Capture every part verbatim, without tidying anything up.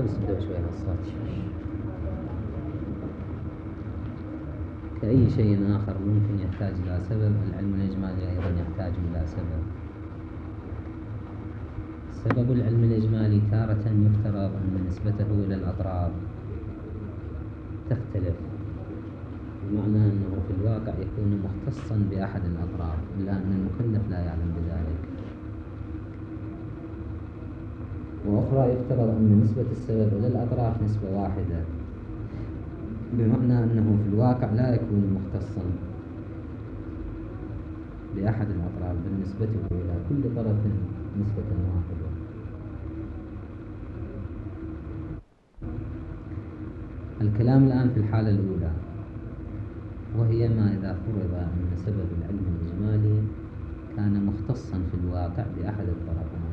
بسدوا شوي الصوت. كأي شيء آخر ممكن يحتاج إلى سبب، العلم الإجمالي أيضا يحتاج إلى سبب. سبب العلم الإجمالي تارة يفترض أن نسبته إلى الأطراف تختلف، بمعنى أنه في الواقع يكون مختصا بأحد الأطراف، إلا أن المكلف لا يعلم بذلك. وأخرى يفترض أن نسبة السبب إلى الأطراف نسبة واحدة، بمعنى أنه في الواقع لا يكون مختصا بأحد الأطراف، بل نسبته إلى كل طرف نسبة واحدة. الكلام الآن في الحالة الأولى، وهي ما إذا فرض أن سبب العلم الإجمالي كان مختصا في الواقع بأحد الطرفين.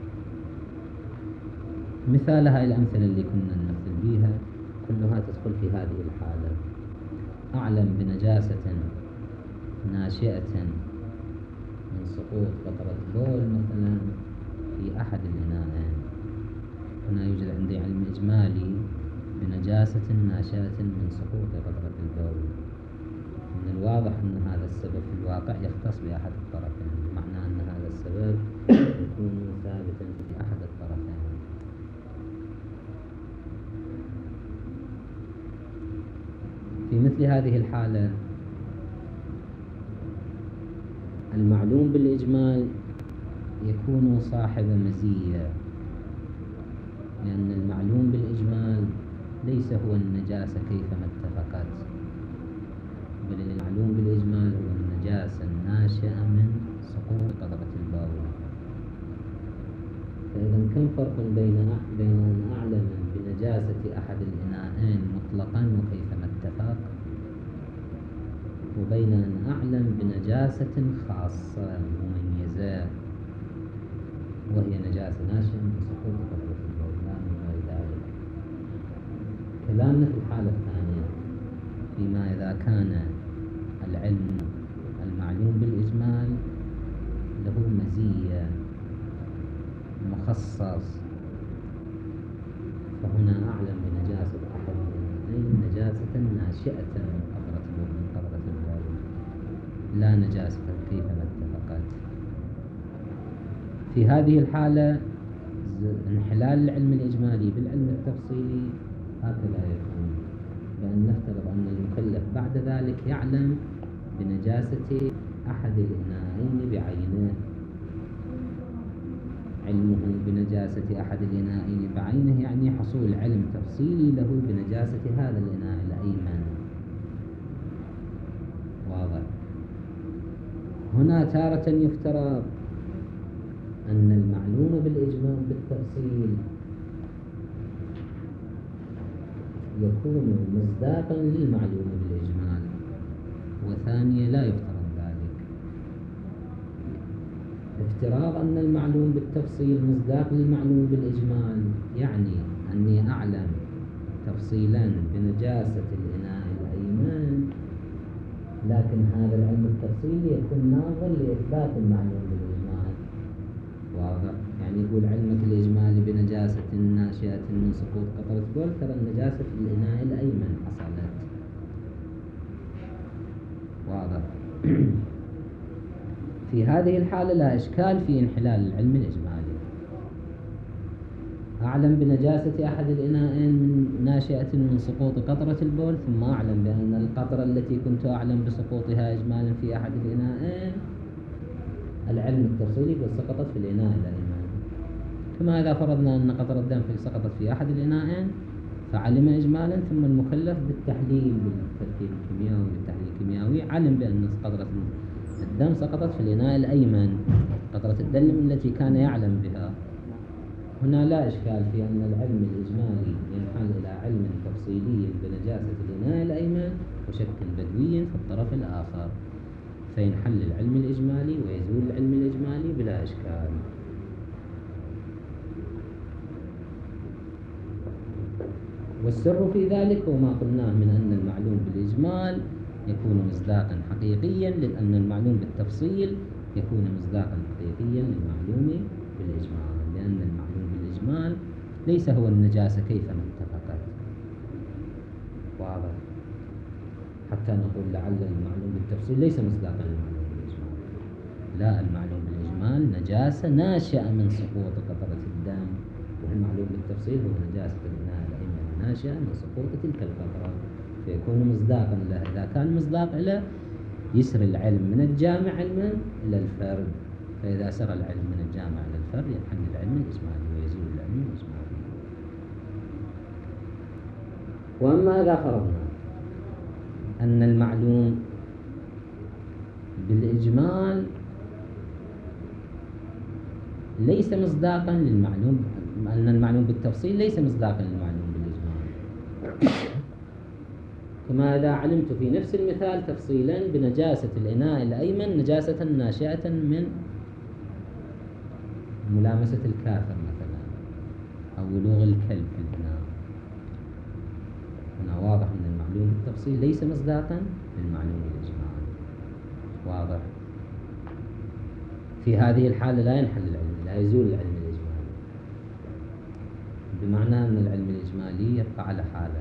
مثال هاي الأمثلة اللي كنا نمثل بيها كلها تدخل في هذه الحالة. أعلم بنجاسة ناشئة من سقوط قطرة بول مثلا في أحد الإناءين. هنا يوجد عندي علم إجمالي بنجاسة ناشئة من سقوط قطرة البول. من الواضح أن هذا السبب في الواقع يختص بأحد الطرفين، بمعنى أن هذا السبب يكون ثابتا في أحد الطرفين. في مثل هذه الحالة المعلوم بالإجمال يكون صاحب مزية، لأن المعلوم بالإجمال ليس هو النجاسة كيفما اتفقت، بل المعلوم بالإجمال هو النجاسة الناشئة من سقوط قطرة البول. فإذا كم فرق بين بين أن أعلم بنجاسة أحد الإناءين مطلقا وكيفما اتفق، وبين أن أعلم بنجاسة خاصة مميزة وهي نجاسة ناشئة من سقوط قطرة البول، لا من غير ذلك. كلامنا في الحالة الثانية فيما إذا كان العلم المعلوم بالإجمال له مزية مخصص، فهنا أعلم بنجاسة أحد الإناءين نجاسة ناشئة من قطرة البول، لا نجاسة كيفما اتفقت. في هذه الحالة انحلال العلم الإجمالي بالعلم التفصيلي هكذا يكون، بأن نفترض أن المكلف بعد ذلك يعلم بنجاسة أحد الإناءين بعينه. علمه بنجاسة أحد الإناءين بعينه يعني حصول علم تفصيلي له بنجاسة هذا الإناء الأيمن. واضح؟ هنا تارة يفترض أن المعلوم بالإجمال بالتفصيل يكون مصداقا للمعلوم بالإجمال، وثانية لا يفترض ذلك. افتراض أن المعلوم بالتفصيل مصداق للمعلوم بالإجمال يعني أني أعلم تفصيلا بنجاسة الإناء الأيمن، لكن هذا العلم التفصيلي يكون ناظر لإثبات المعلوم بالإجمال. واضح؟ يعني يقول علمك الإجمالي بنجاسة ناشئة من سقوط قطرة بول، ترى النجاسة في الإناء الأيمن حصلت. واضح؟ في هذه الحالة لا إشكال في انحلال العلم الإجمالي. أعلم بنجاسة أحد الإناءين من ناشئة من سقوط قطرة البول، ثم أعلم بأن القطرة التي كنت أعلم بسقوطها إجمالا في أحد الإناءين العلم التفصيلي قد سقطت في الإناء الأيمن. كما إذا فرضنا أن قطرة الدم سقطت في أحد الإناءين فعلم إجمالا، ثم المكلف بالتحليل بالتركيب الكيميائي بالتحليل الكيميائي علم بأن قطرة الدم سقطت في الإناء الأيمن، قطرة الدم التي كان يعلم بها. هنا لا إشكال في أن العلم الإجمالي ينحل إلى علم تفصيلي بنجاسة الإناء الأيمن وشك بدوي في الطرف الآخر، فينحل العلم الإجمالي ويزول العلم الإجمالي بلا إشكال. والسر في ذلك هو ما قلناه من أن المعلوم بالإجمال يكون مصداقا حقيقيا، لأن المعلوم بالتفصيل يكون مصداقا حقيقيا للمعلوم بالإجمال، لأن المعلوم بالإجمال ليس هو النجاسة كيفما اتفقت. واضح؟ حتى نقول لعل المعلوم بالتفصيل ليس مصداقا للمعلوم بالإجمال. لا، المعلوم بالإجمال نجاسة ناشئة من سقوط قطرة الدم، والمعلوم بالتفصيل هو نجاسة الإناء الأيمن ناشئة من سقوط تلك القطرة، فيكون مصداقا له. إذا كان مصداق له يسري العلم من الجامع علما إلى الفرد، فإذا سرى العلم من الجامع إلى الفرد ينحل العلم الإجمالي ويزول العلم الإجمالي. وأما إذا فرضنا أن المعلوم بالإجمال ليس مصداقا للمعلوم، أن المعلوم بالتفصيل ليس مصداقا للمعلوم بالإجمال، كما إذا علمت في نفس المثال تفصيلا بنجاسة الإناء الأيمن نجاسة ناشئة من ملامسة الكافر مثلا أو ولوغ الكلب في الإناء، هنا واضح أن المعلوم بالتفصيل ليس مصداقا للمعلوم بالإجمال. واضح؟ في هذه الحالة لا ينحل العلم، لا يزول العلم الإجمالي، بمعنى أن العلم الإجمالي يبقى على حاله.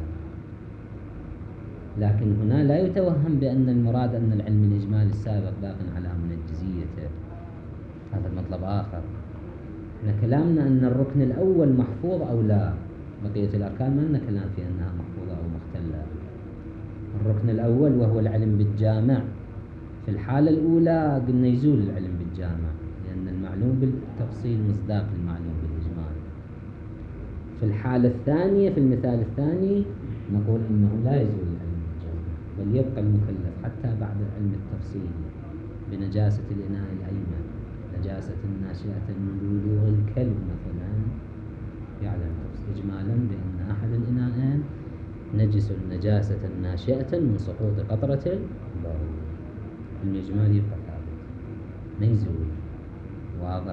لكن هنا لا يتوهم بأن المراد أن العلم الإجمالي السابق باق على منجزيته، هذا مطلب آخر. احنا كلامنا أن الركن الأول محفوظ أو لا، بقية الأركان ما لنا كلام في أنها محفوظة أو مختلة. الركن الأول وهو العلم بالجامع، في الحالة الأولى قلنا يزول العلم بالجامع لأن المعلوم بالتفصيل مصداق للمعلوم بالإجمال. في الحالة الثانية في المثال الثاني نقول إنه لا يزول العلم بالجامع، بل يبقى المكلف حتى بعد علم التفصيل بنجاسة الإناء الأيمن، نجاسة ناشئة من ولوغ الكلب مثلا، يعلم إجمالا بأن أحد الإناءين نجس نجاسة ناشئة من سقوط قطرة البول، الإجمال يبقى ثابت ما يزول. واضح؟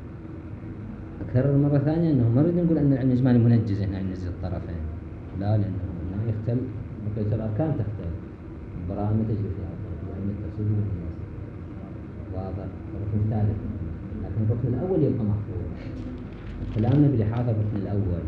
أكرر مرة ثانية أنه ما نريد نقول أن العلم الإجمالي منجز، هنا ينجز الطرفين، لا، لأنه هنا يختلف بقية الأركان تختلف، البراءة ما تجري في أركان علم التفصيل والنجاسة. واضح؟ الركن الثالث، لكن الركن الأول يبقى محفوظ، كلامنا بلحاظ الركن الأول.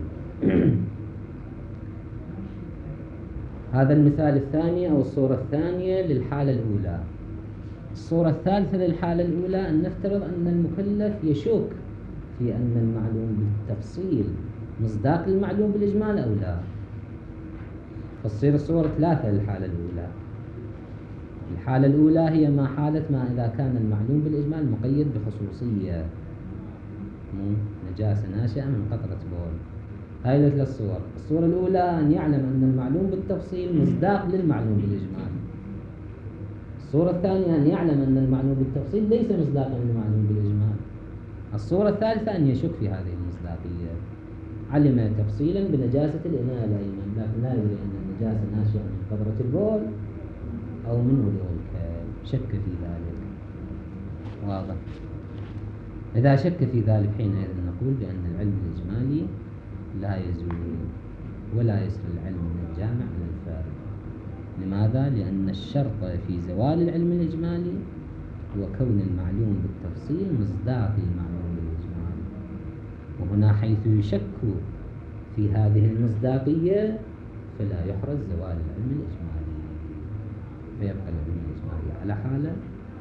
هذا المثال الثاني أو الصورة الثانية للحالة الأولى. الصورة الثالثة للحالة الأولى أن نفترض أن المكلف يشك في أن المعلوم بالتفصيل مصداق للمعلوم بالإجمال أو لا، فتصير الصورة ثلاثة للحالة الأولى. الحالة الأولى هي ما حالة ما إذا كان المعلوم بالإجمال مقيد بخصوصية، نجاسة ناشئة من قطرة بول. هاي ثلاث صور. الصورة الأولى أن يعلم أن المعلوم بالتفصيل مصداق للمعلوم بالإجمال. الصورة الثانية أن يعلم أن المعلوم بالتفصيل ليس مصداقا للمعلوم بالإجمال. الصورة الثالثة أن يشك في هذه المصداقية، علم تفصيلا بنجاسة الإناء الأيمن لكن لا يدري أن النجاسة ناشئة من قطرة البول أو من ولوغ الكلب، شك في ذلك. واضح؟ إذا شك في ذلك حينئذ نقول بأن العلم الإجمالي لا يزول ولا يسري العلم من الجامع إلى الفارغ. لماذا؟ لأن الشرط في زوال العلم الإجمالي هو كون المعلوم بالتفصيل مصداق للمعلوم بالإجمال، وهنا حيث يشك في هذه المصداقية فلا يحرز زوال العلم الإجمالي، فيبقى العلم الإجمالي على حاله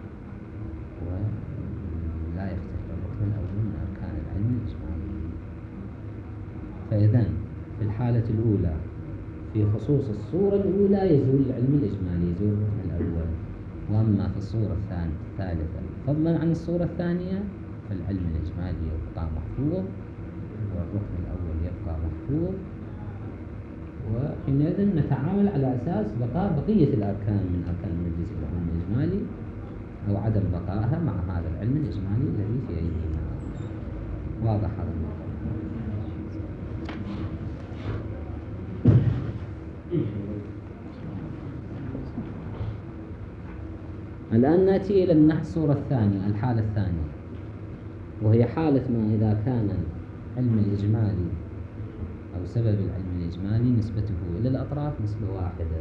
ولا يختلف الركن الأول من أركان العلم الإجمالي. فإذن في الحالة الأولى في خصوص الصورة الأولى يزول العلم الإجمالي، يزول الركن الأول. وأما في الصورة الثالثة فضلا عن الصورة الثانية فالعلم الإجمالي يبقى محفوظ والركن الأول يبقى محفوظ، وحينئذ نتعامل على أساس بقاء بقية الأركان من أركان المجلس العلم الإجمالي أو عدم بقائها مع هذا العلم الإجمالي الذي في أيدينا. واضح هذا الموضوع؟ الآن نأتي إلى النحو الصورة الثانية، الحالة الثانية، وهي حالة ما إذا كان علم الإجمالي أو سبب العلم الإجمالي نسبته إلى الأطراف نسبة واحدة.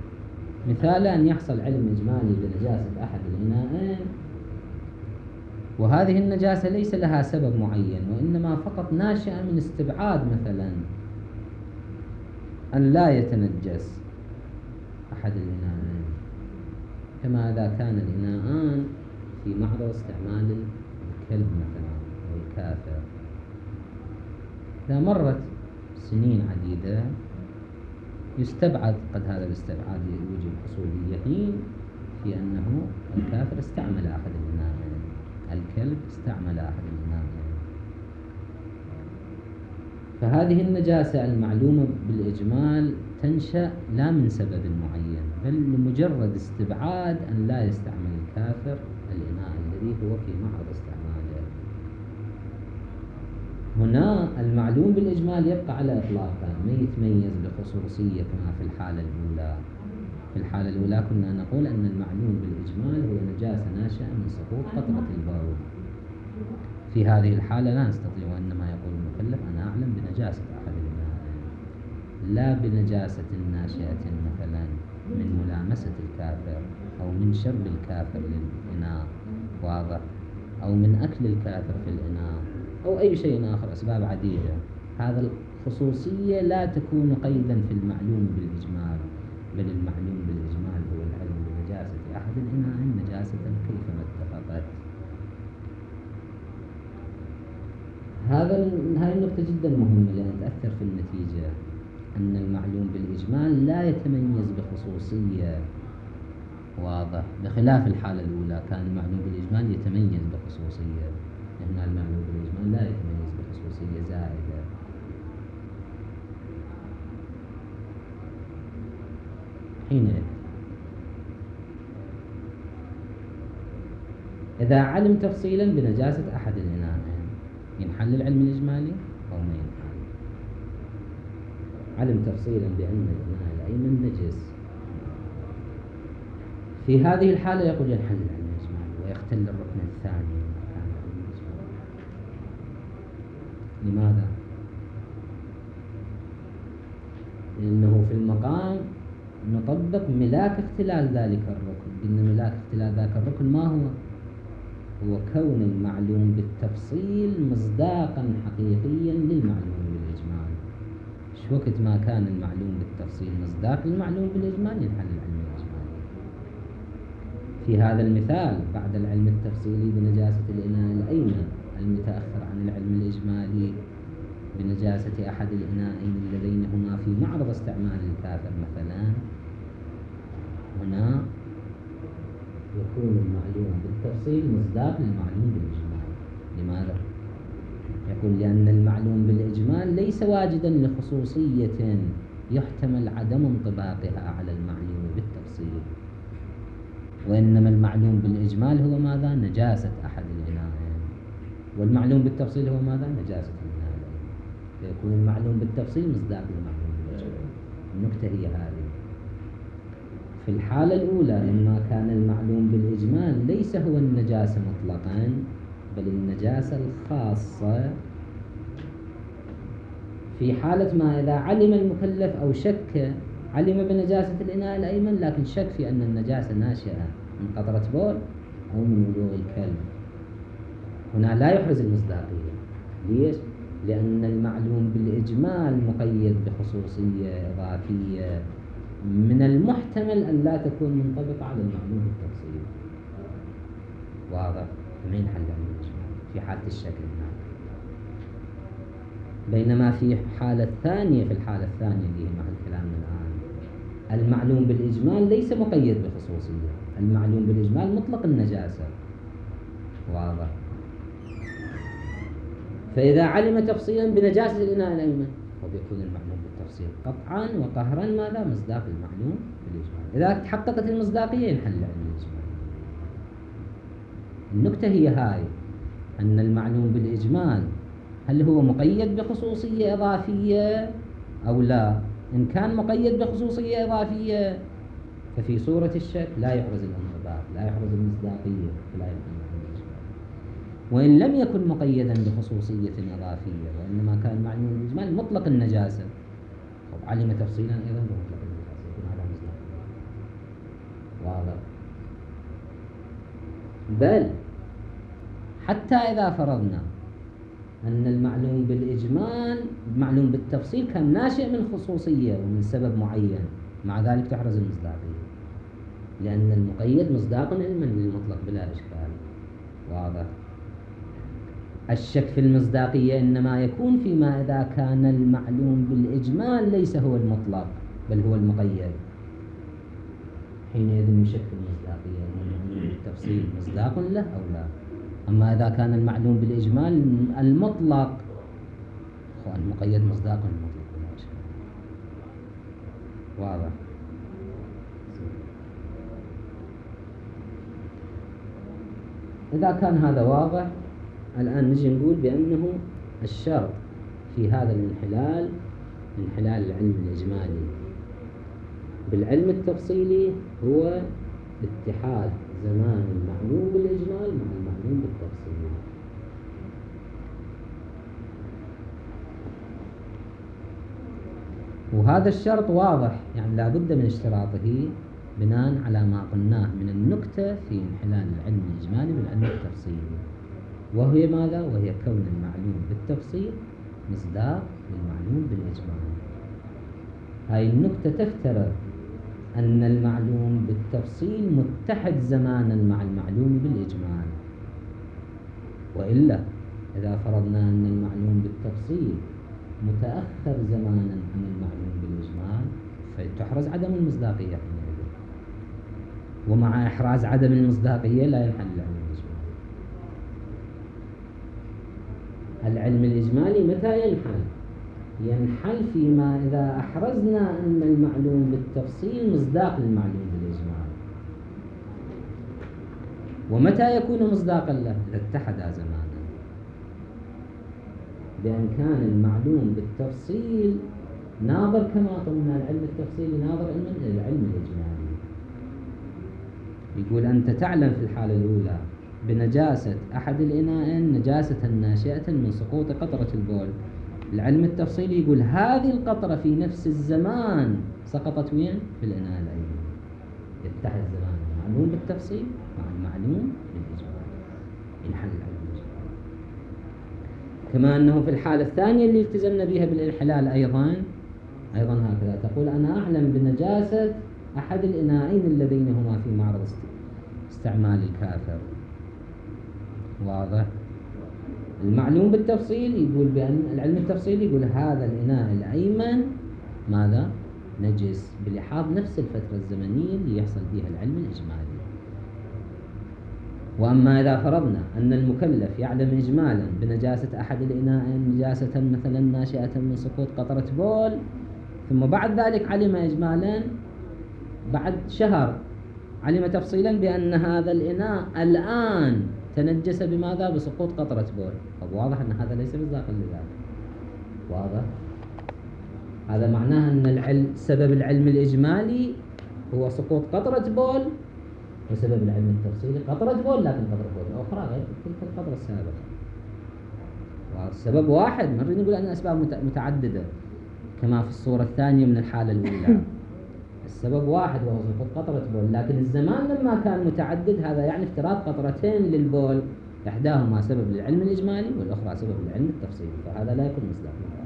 مثال أن يحصل علم إجمالي بنجاسة أحد الإناءين وهذه النجاسة ليس لها سبب معين، وإنما فقط ناشئة من استبعاد مثلا أن لا يتنجس أحد الإناءين، كما إذا كان الإناءان في معرض استعمال الكلب مثلا أو الكافر، إذا مرت سنين عديدة يستبعد قد هذا الاستبعاد يوجب حصول اليقين في أنه الكافر استعمل أحد الإناءين، الكلب استعمل أحد الإناءين. فهذه النجاسة المعلومة بالإجمال تنشأ لا من سبب معين، بل لمجرد استبعاد أن لا يستعمل الكافر الإناء الذي هو في معرض استعماله. هنا المعلوم بالإجمال يبقى على إطلاقه، ما يتميز بخصوصية كما في الحالة الأولى. في الحالة الأولى كنا نقول أن المعلوم بالإجمال هو نجاسة ناشئة من سقوط قطرة البول. في هذه الحالة لا نستطيع، وإنما يقول المكلف أنا أعلم بنجاسة أحد الإناءين، لا بنجاسة ناشئة مثلا من ملامسة الكافر أو من شرب الكافر للإناء، واضح، أو من أكل الكافر في الإناء أو أي شيء آخر، أسباب عديدة. هذا الخصوصية لا تكون قيدا في المعلوم بالإجمال، بل المعلوم بالإجمال هو العلم بنجاسة أحد الإناءين نجاسة كيفما اتفقت. هذا هاي النقطة جدا مهمة لأن تأثر في النتيجة، أن المعلوم بالإجمال لا يتميز بخصوصية، واضح، بخلاف الحالة الأولى كان المعلوم بالإجمال يتميز بخصوصية. هنا المعلوم بالإجمال لا يتميز بخصوصية زائدة. حينئذ إذا علم تفصيلا بنجاسة أحد الإناءين ينحل العلم الإجمالي أو ما ينحل؟ علم تفصيلا بأن الإناء الأيمن نجس، في هذه الحالة يقول ينحل العلم الإجمالي ويختل الركن الثاني من أركان العلم الإجمالي. لماذا؟ لأنه في المقام نطبق ملاك اختلال ذلك الركن. قلنا ملاك اختلال ذلك الركن ما هو؟ هو كون المعلوم بالتفصيل مصداقا حقيقيا للمعلوم بالإجمال. شو وقت ما كان المعلوم بالتفصيل مصداق للمعلوم بالإجمال ينحل العلم الإجمالي. في هذا المثال بعد العلم التفصيلي بنجاسة الإناء الأيمن المتأخر عن العلم الإجمالي بنجاسة أحد الإناءين اللذين هما في معرض استعمال الكافر مثلا، هنا يكون المعلوم بالتفصيل مصداق للمعلوم بالإجمال. لماذا؟ يقول لأن المعلوم بالإجمال ليس واجدا لخصوصية يحتمل عدم انطباقها على المعلوم بالتفصيل، وإنما المعلوم بالإجمال هو ماذا؟ نجاسة أحد الإناءين، والمعلوم بالتفصيل هو ماذا؟ نجاسة الإناءين. فيكون المعلوم بالتفصيل مصداق للمعلوم بالإجمال. النكتة هي هذه. في الحالة الأولى لما كان المعلوم بالإجمال ليس هو النجاسة مطلقا، بل النجاسة الخاصة، في حالة ما إذا علم المكلف أو شك، علم بنجاسة الإناء الأيمن لكن شك في أن النجاسة ناشئة من قطرة بول أو من ولوغ الكلب، هنا لا يحرز المصداقية. ليش؟ لأن المعلوم بالإجمال مقيد بخصوصية إضافية من المحتمل أن لا تكون منطبقة على المعلوم بالتفصيل. واضح؟ ما ينحل العلم الإجمالي في حالة الشك هناك. بينما في حالة ثانية، في الحالة الثانية اللي هي محل كلامنا الآن، المعلوم بالإجمال ليس مقيد بخصوصية، المعلوم بالإجمال مطلق النجاسة. واضح؟ فإذا علم تفصيلا بنجاسة الإناء الأيمن وبيكون المعلوم بالتفصيل قطعا وقهرا ماذا؟ مصداق المعلوم بالإجمال. إذا تحققت المصداقية ينحل العلم الإجمالي. النكتة هي هاي، أن المعلوم بالإجمال هل هو مقيد بخصوصية إضافية أو لا؟ إن كان مقيد بخصوصية إضافية ففي صورة الشك لا يحرز الانطباق، لا يحرز المصداقية، فلا يكون العلم الإجمالي. وإن لم يكن مقيدا بخصوصية إضافية وإنما كان معلوم بالإجمال مطلق النجاسة، علم تفصيلا أيضا بمطلق النجاسة، يكون على مصداقية. واضح؟ بل حتى إذا فرضنا أن المعلوم بالإجمال معلوم بالتفصيل كان ناشئ من خصوصية ومن سبب معين، مع ذلك تحرز المصداقية، لأن المقيد مصداق علما للمطلق بلا إشكال. واضح؟ الشك في المصداقية إنما يكون فيما إذا كان المعلوم بالإجمال ليس هو المطلق بل هو المقيد، حينئذ يشك في المصداقية المعلوم بالتفصيل مصداق له أو لا. أما إذا كان المعلوم بالإجمال المطلق المقيد مصداق المطلق بلا إشكال. واضح؟ إذا كان هذا واضح، الآن نجي نقول بأنه الشرط في هذا الانحلال، انحلال العلم الإجمالي بالعلم التفصيلي، هو اتحاد زمان المعلوم بالإجمال مع المعلوم بالتفصيل. وهذا الشرط واضح، يعني لا بد من اشتراطه بناء على ما قلناه من النكتة في انحلال العلم الإجمالي بالعلم التفصيلي، وهي ماذا؟ وهي كون المعلوم بالتفصيل مصداق للمعلوم بالإجمال. هاي النكتة تفترض أن المعلوم بالتفصيل متحد زمانا مع المعلوم بالإجمال، وإلا إذا فرضنا أن المعلوم بالتفصيل متأخر زمانا عن المعلوم بالإجمال فتحرز عدم المصداقية حينئذ، ومع إحراز عدم المصداقية لا ينحل العلم الإجمالي. العلم الإجمالي متى ينحل؟ ينحل فيما إذا أحرزنا أن المعلوم بالتفصيل مصداق للمعلوم بالإجمال. ومتى يكون مصداقا له؟ إذا اتحدا زمانا، بأن كان المعلوم بالتفصيل ناظر كما قلنا العلم التفصيلي ناظر إلى العلم الإجمالي. يقول أنت تعلم في الحالة الأولى بنجاسة أحد الإناءين نجاسة ناشئة من سقوط قطرة البول. العلم التفصيلي يقول هذه القطرة في نفس الزمان سقطت وين؟ في الإناء الأيمن. يتحد زمان المعلوم بالتفصيل مع المعلوم بالإجمال، ينحل العلم الإجمالي. كما أنه في الحالة الثانية اللي التزمنا بها بالانحلال أيضا أيضا هكذا تقول أنا أعلم بنجاسة أحد الإناءين اللذين هما في معرض استعمال الكافر. واضح؟ المعلوم بالتفصيل يقول بأن العلم التفصيلي يقول هذا الإناء الأيمن ماذا؟ نجس، بلحاظ نفس الفترة الزمنية اللي يحصل فيها العلم الإجمالي. وأما إذا فرضنا أن المكلف يعلم إجمالا بنجاسة أحد الإناءين نجاسة مثلا ناشئة من سقوط قطرة بول، ثم بعد ذلك علم إجمالا بعد شهر علم تفصيلا بأن هذا الإناء الآن تنجس بماذا؟ بسقوط قطرة بول. طب واضح أن هذا ليس مصداقا لذلك. واضح؟ هذا معناه أن العلم سبب العلم الإجمالي هو سقوط قطرة بول، وسبب العلم التفصيلي قطرة بول لكن قطرة بول أخرى غير تلك القطرة السابقة. والسبب واحد، مرة نقول أن أسباب متعددة كما في الصورة الثانية من الحالة الأولى. السبب واحد وهو سقوط قطرة بول، لكن الزمان لما كان متعدد هذا يعني افتراض قطرتين للبول، إحداهما سبب للعلم الإجمالي والأخرى سبب للعلم التفصيلي، فهذا لا يكون مصداقا.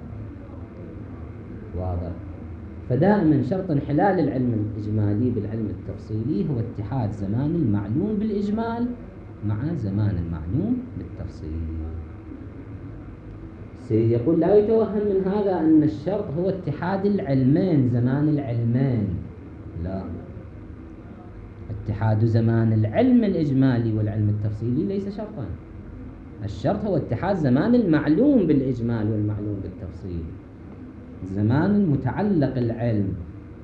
واضح؟ فدائما شرط انحلال العلم الإجمالي بالعلم التفصيلي هو اتحاد زمان المعلوم بالإجمال مع زمان المعلوم بالتفصيل. سيقول لا يتوهم من هذا أن الشرط هو اتحاد العلمين، زمان العلمين. لا، اتحاد زمان العلم الإجمالي والعلم التفصيلي ليس شرطا. الشرط هو اتحاد زمان المعلوم بالإجمال والمعلوم بالتفصيل، زمان متعلق العلم.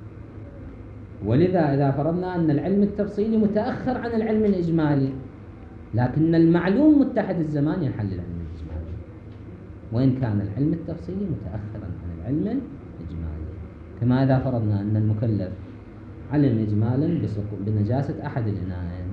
ولذا إذا فرضنا أن العلم التفصيلي متأخر عن العلم الإجمالي لكن المعلوم متحد الزمان ينحل العلم الإجمالي، وإن كان العلم التفصيلي متأخرا عن العلم الإجمالي. كما إذا فرضنا أن المكلف علم إجمالا بنجاسة أحد الإناءين،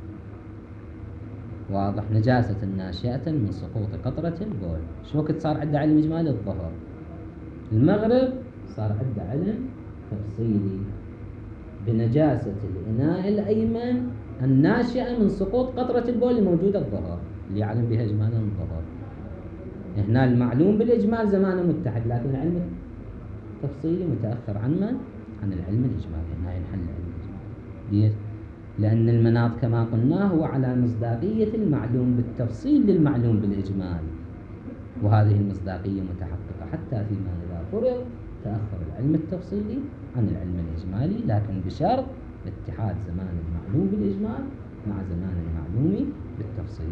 واضح، نجاسة ناشئة من سقوط قطرة البول. شو وقت صار عنده علم إجمالي؟ الظهر. المغرب صار عنده علم تفصيلي بنجاسة الإناء الأيمن الناشئة من سقوط قطرة البول الموجودة الظهر اللي يعلم بها إجمالا الظهر. هنا المعلوم بالإجمال زمانه متحد، لكن العلم التفصيلي متأخر عن من؟ عن العلم الإجمالي. هنا ينحل العلم الإجمالي لأن المناط كما قلنا هو على مصداقية المعلوم بالتفصيل للمعلوم بالإجمال، وهذه المصداقية متحققة حتى فيما إذا فرض تأخر العلم التفصيلي عن العلم الإجمالي، لكن بشرط اتحاد زمان المعلوم بالإجمال مع زمان المعلوم بالتفصيل.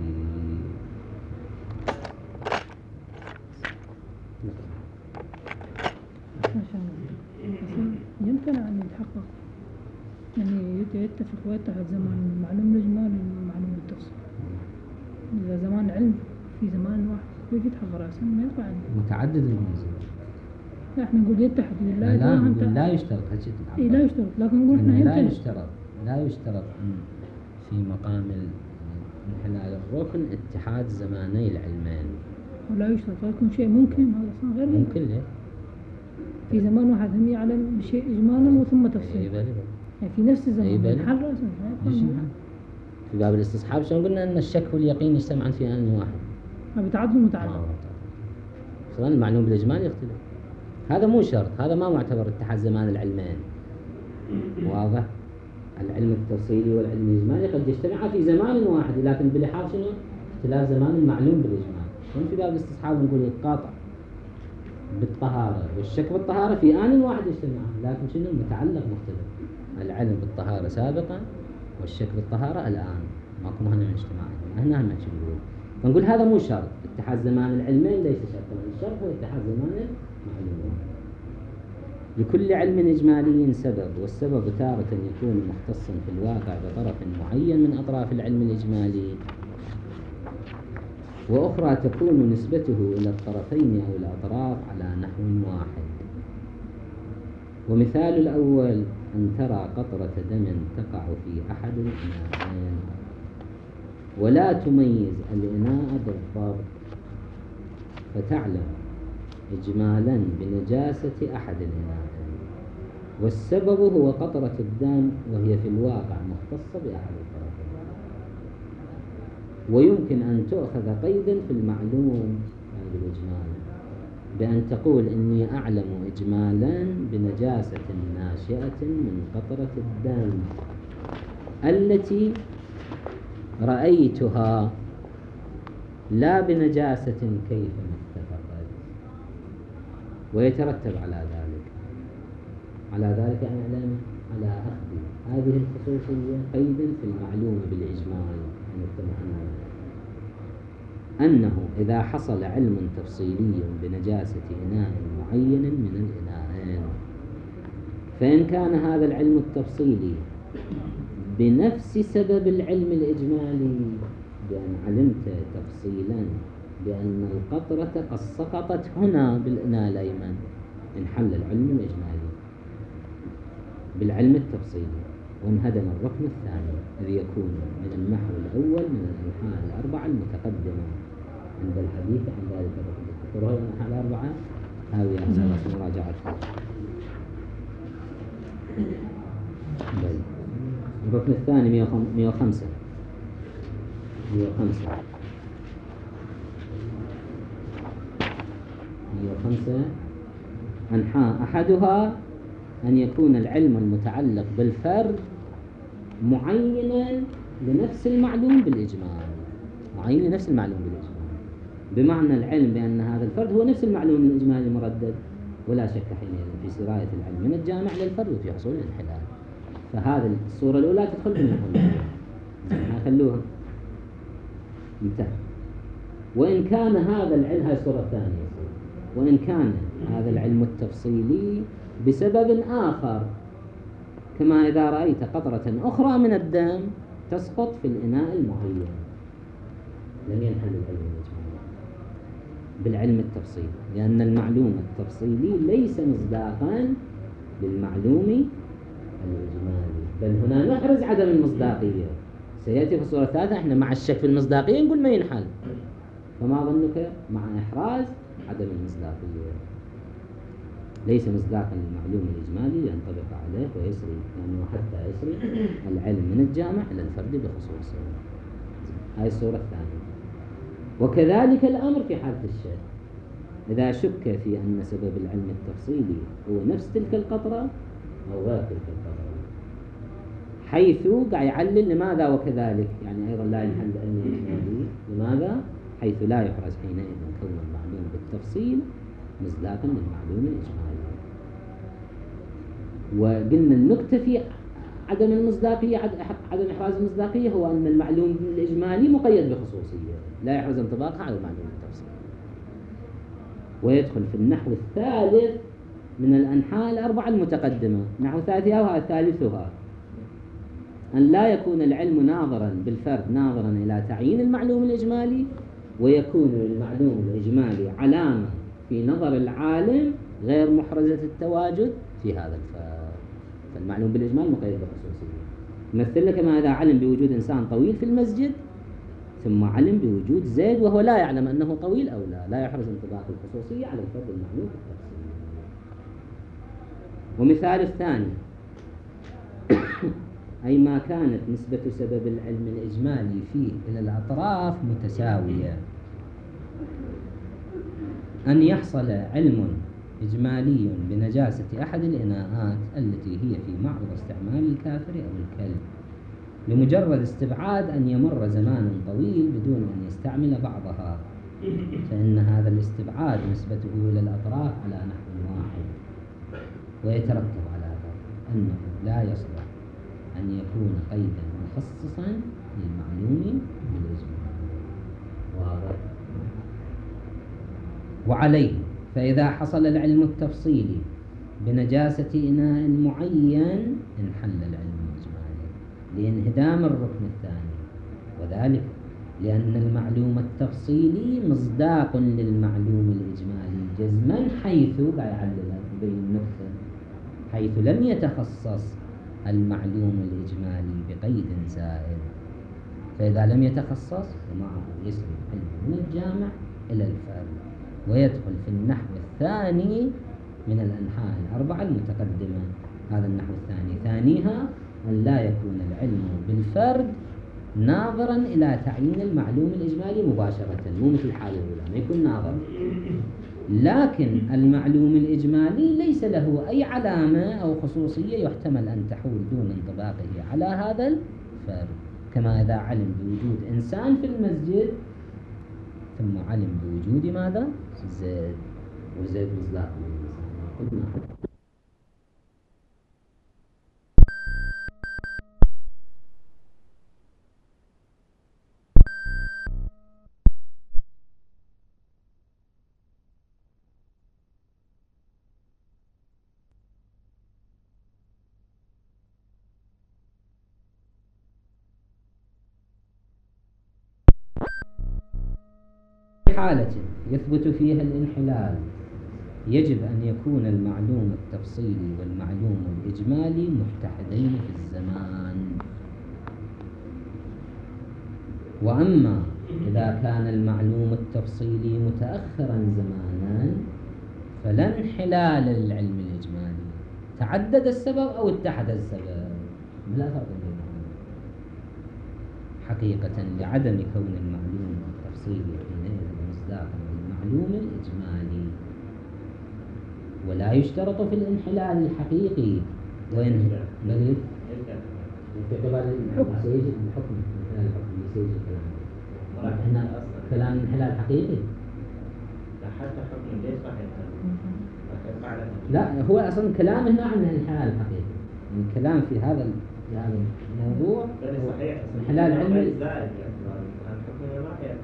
ما شاء الله. يمكن أن يتحقق يعني يتفق ويتحد زمان المعلوم بالإجمال والمعلوم بالتفصيل. إذا زمان علم في زمان واحد كيف يتحقق رأسا ما يطلع عنه متعدد المنزل. لا احنا نقول يتحد لا لا نقول لا يشترط هالشيء. إيه لا يشترط، لكن نقول احنا لا يمكن يشترط لا يشترط أن في مقام انحلال الركن اتحاد زماني العلمين. ولا يشترط يكون شيء ممكن، هذا أصلا غير ممكن. ليه؟ في زمان واحد هم يعلم بشيء إجمالا وثم تفصيل. أي بلي يعني في نفس الزمان أي ينحل رأسا. في باب الاستصحاب شلون قلنا أن الشك واليقين يجتمعان في آن واحد. ما بتعدد متعدد. أصلا المعلوم بالإجمال يختلف. هذا مو شرط، هذا ما معتبر اتحاد زمان العلمين. واضح؟ العلم التفصيلي والعلم الإجمالي قد يجتمعا في زمان واحد، لكن بلحاظ شنو؟ اختلاف زمان المعلوم بالإجمال. شلون في باب الاستصحاب نقول القاطع بالطهارة والشك بالطهارة في آن واحد يجتمعان، لكن شنو المتعلق مختلف. العلم بالطهارة سابقا والشك بالطهارة الآن، ماكو مهنا من اجتماعهم. هنا هم نقول فنقول هذا مو شرط، اتحاد زمان العلمين ليس شرطا، الشرط هو اتحاد زمان المعلومين. لكل علم إجمالي سبب، والسبب تارة يكون مختصا في الواقع بطرف معين من أطراف العلم الإجمالي، وأخرى تكون نسبته إلى الطرفين أو الأطراف على نحو واحد. ومثال الأول أن ترى قطرة دم تقع في أحد الإناءين ولا تميز الإناء بالضبط، فتعلم إجمالا بنجاسة أحد الإناءين، والسبب هو قطرة الدم وهي في الواقع مختصة بأحد الطرفين. ويمكن أن تؤخذ قيدا في المعلوم يعني بالإجمال بأن تقول إني أعلم إجمالا بنجاسة ناشئة من قطرة الدم التي رأيتها، لا بنجاسة كيف ما اتفقت. ويترتب على ذلك على ذلك أن أعلم على أخذ هذه الخصوصية قيدا في المعلوم بالإجمال أنه إذا حصل علم تفصيلي بنجاسة إناء معين من الإناءين، فإن كان هذا العلم التفصيلي بنفس سبب العلم الإجمالي، بأن علمت تفصيلا بأن القطرة قد سقطت هنا بالإناء الأيمن، انحل العلم الإجمالي بالعلم التفصيلي وانهدم الركن الثاني، إذ يكون من النحو الأول من الأنحاء الأربعة المتقدمة عند الحديث عن ذلك الركن. تذكروا الأنحاء الأربعة هذه أساس مراجعتها. الركن الثاني مئة وخمسة مئة وخمسة مئة وخمسة أنحاء أحدها أن يكون العلم المتعلق بالفرد معينا لنفس المعلوم بالإجمال، معين لنفس المعلوم بالإجمال، بمعنى العلم بأن هذا الفرد هو نفس المعلوم الإجمالي المردد، ولا شك حينئذ في سراية العلم من الجامع للفرد وفي حصول الانحلال. فهذه الصورة الأولى تدخل بالنحو، خلوها انتهى. وإن كان هذا العلم، هاي الصورة الثانية، وإن كان هذا العلم التفصيلي بسبب آخر، كما إذا رأيت قطرة أخرى من الدم تسقط في الإناء المعين، لم ينحل العلم الإجمالي بالعلم التفصيلي، لأن المعلوم التفصيلي ليس مصداقا للمعلوم الإجمالي، بل هنا نحرز عدم المصداقية. سيأتي في الصورة الثالثة احنا مع الشك في المصداقية نقول ما ينحل، فما ظنك مع إحراز عدم المصداقية. ليس مصداقا للمعلوم الإجمالي ينطبق عليه ويسري، لأنه حتى يسري العلم من الجامع إلى الفرد بخصوصه. هاي الصورة الثانية. وكذلك الأمر في حالة الشك، إذا شك في أن سبب العلم التفصيلي هو نفس تلك القطرة أو غير تلك القطرة، حيث قاعد يعلل لماذا وكذلك، يعني أيضا لا ينحل العلم الإجمالي. لماذا؟ حيث لا يحرز حينئذ كون المعلوم بالتفصيل مصداقا للمعلوم الإجمالي. وقلنا النكتة في عدم المصداقية، عدم إحراز المصداقية، هو أن المعلوم الإجمالي مقيد بخصوصية لا يحرز انطباقها على المعلوم التفصيلي. ويدخل في النحو الثالث من الأنحاء الأربعة المتقدمة. نحو ثالثها وهذا ثالثها أن لا يكون العلم ناظرا بالفرد ناظرا إلى تعيين المعلوم الإجمالي، ويكون المعلوم الإجمالي علامة في نظر العالم غير محرزة التواجد في هذا الفرد. فالمعلوم بالإجمال مقيد بخصوصية. مثل لك ما إذا علم بوجود إنسان طويل في المسجد ثم علم بوجود زيد وهو لا يعلم أنه طويل أو لا، لا يحرز انطباق الخصوصية على الفرد المعلوم بالتفصيل. ومثال الثاني أي ما كانت نسبة سبب العلم الإجمالي فيه إلى الأطراف متساوية، أن يحصل علم إجمالي بنجاسة أحد الإناءات التي هي في معرض استعمال الكافر أو الكلب، لمجرد استبعاد أن يمر زمان طويل بدون أن يستعمل بعضها، فإن هذا الاستبعاد نسبته إلى الأطراف على نحو واحد، ويترتب على ذلك أنه لا يصلح أن يكون قيدا مخصصا للمعلوم بالإجمال. واضح؟ وعليه فإذا حصل العلم التفصيلي بنجاسة إناء معين انحل العلم الإجمالي لانهدام الركن الثاني، وذلك لأن المعلوم التفصيلي مصداق للمعلوم الإجمالي جزما، حيث قاعد يعلل بين النقطة، حيث لم يتخصص المعلوم الإجمالي بقيد زائد. فإذا لم يتخصص فمعه يسري العلم من الجامع إلى الفرد، ويدخل في النحو الثاني من الأنحاء الأربعة المتقدمة. هذا النحو الثاني ثانيها أن لا يكون العلم بالفرد ناظرا إلى تعيين المعلوم الإجمالي مباشرة، مو مثل الحالة الأولى ما يكون ناظر، لكن المعلوم الإجمالي ليس له أي علامة أو خصوصية يحتمل أن تحول دون انطباقه على هذا الفرد، كما إذا علم بوجود إنسان في المسجد ثم علم بوجود ماذا؟ زيد، وزيد مصداق للإنسان. حالة يثبت فيها الانحلال يجب أن يكون المعلوم التفصيلي والمعلوم الإجمالي متحدين في الزمان. وأما إذا كان المعلوم التفصيلي متأخرا زمانا فلا انحلال للعلم الإجمالي، تعدد السبب أو اتحد السبب لا فرق بينهما حقيقة، لعدم كون المعلوم التفصيلي حينئذ مصداقا للمعلوم الإجمالي. ولا يشترط في الانحلال الحقيقي وين نريد باعتبار الحكم الحكم يسيج الكلام احنا كلام انحلال حقيقي حتى حكم ليش صحيح. لا هو اصلا كلام هنا عن الانحلال الحقيقي، يعني الكلام في هذا في هذا الموضوع صحيح انحلال علمي زائد الحكم ما هي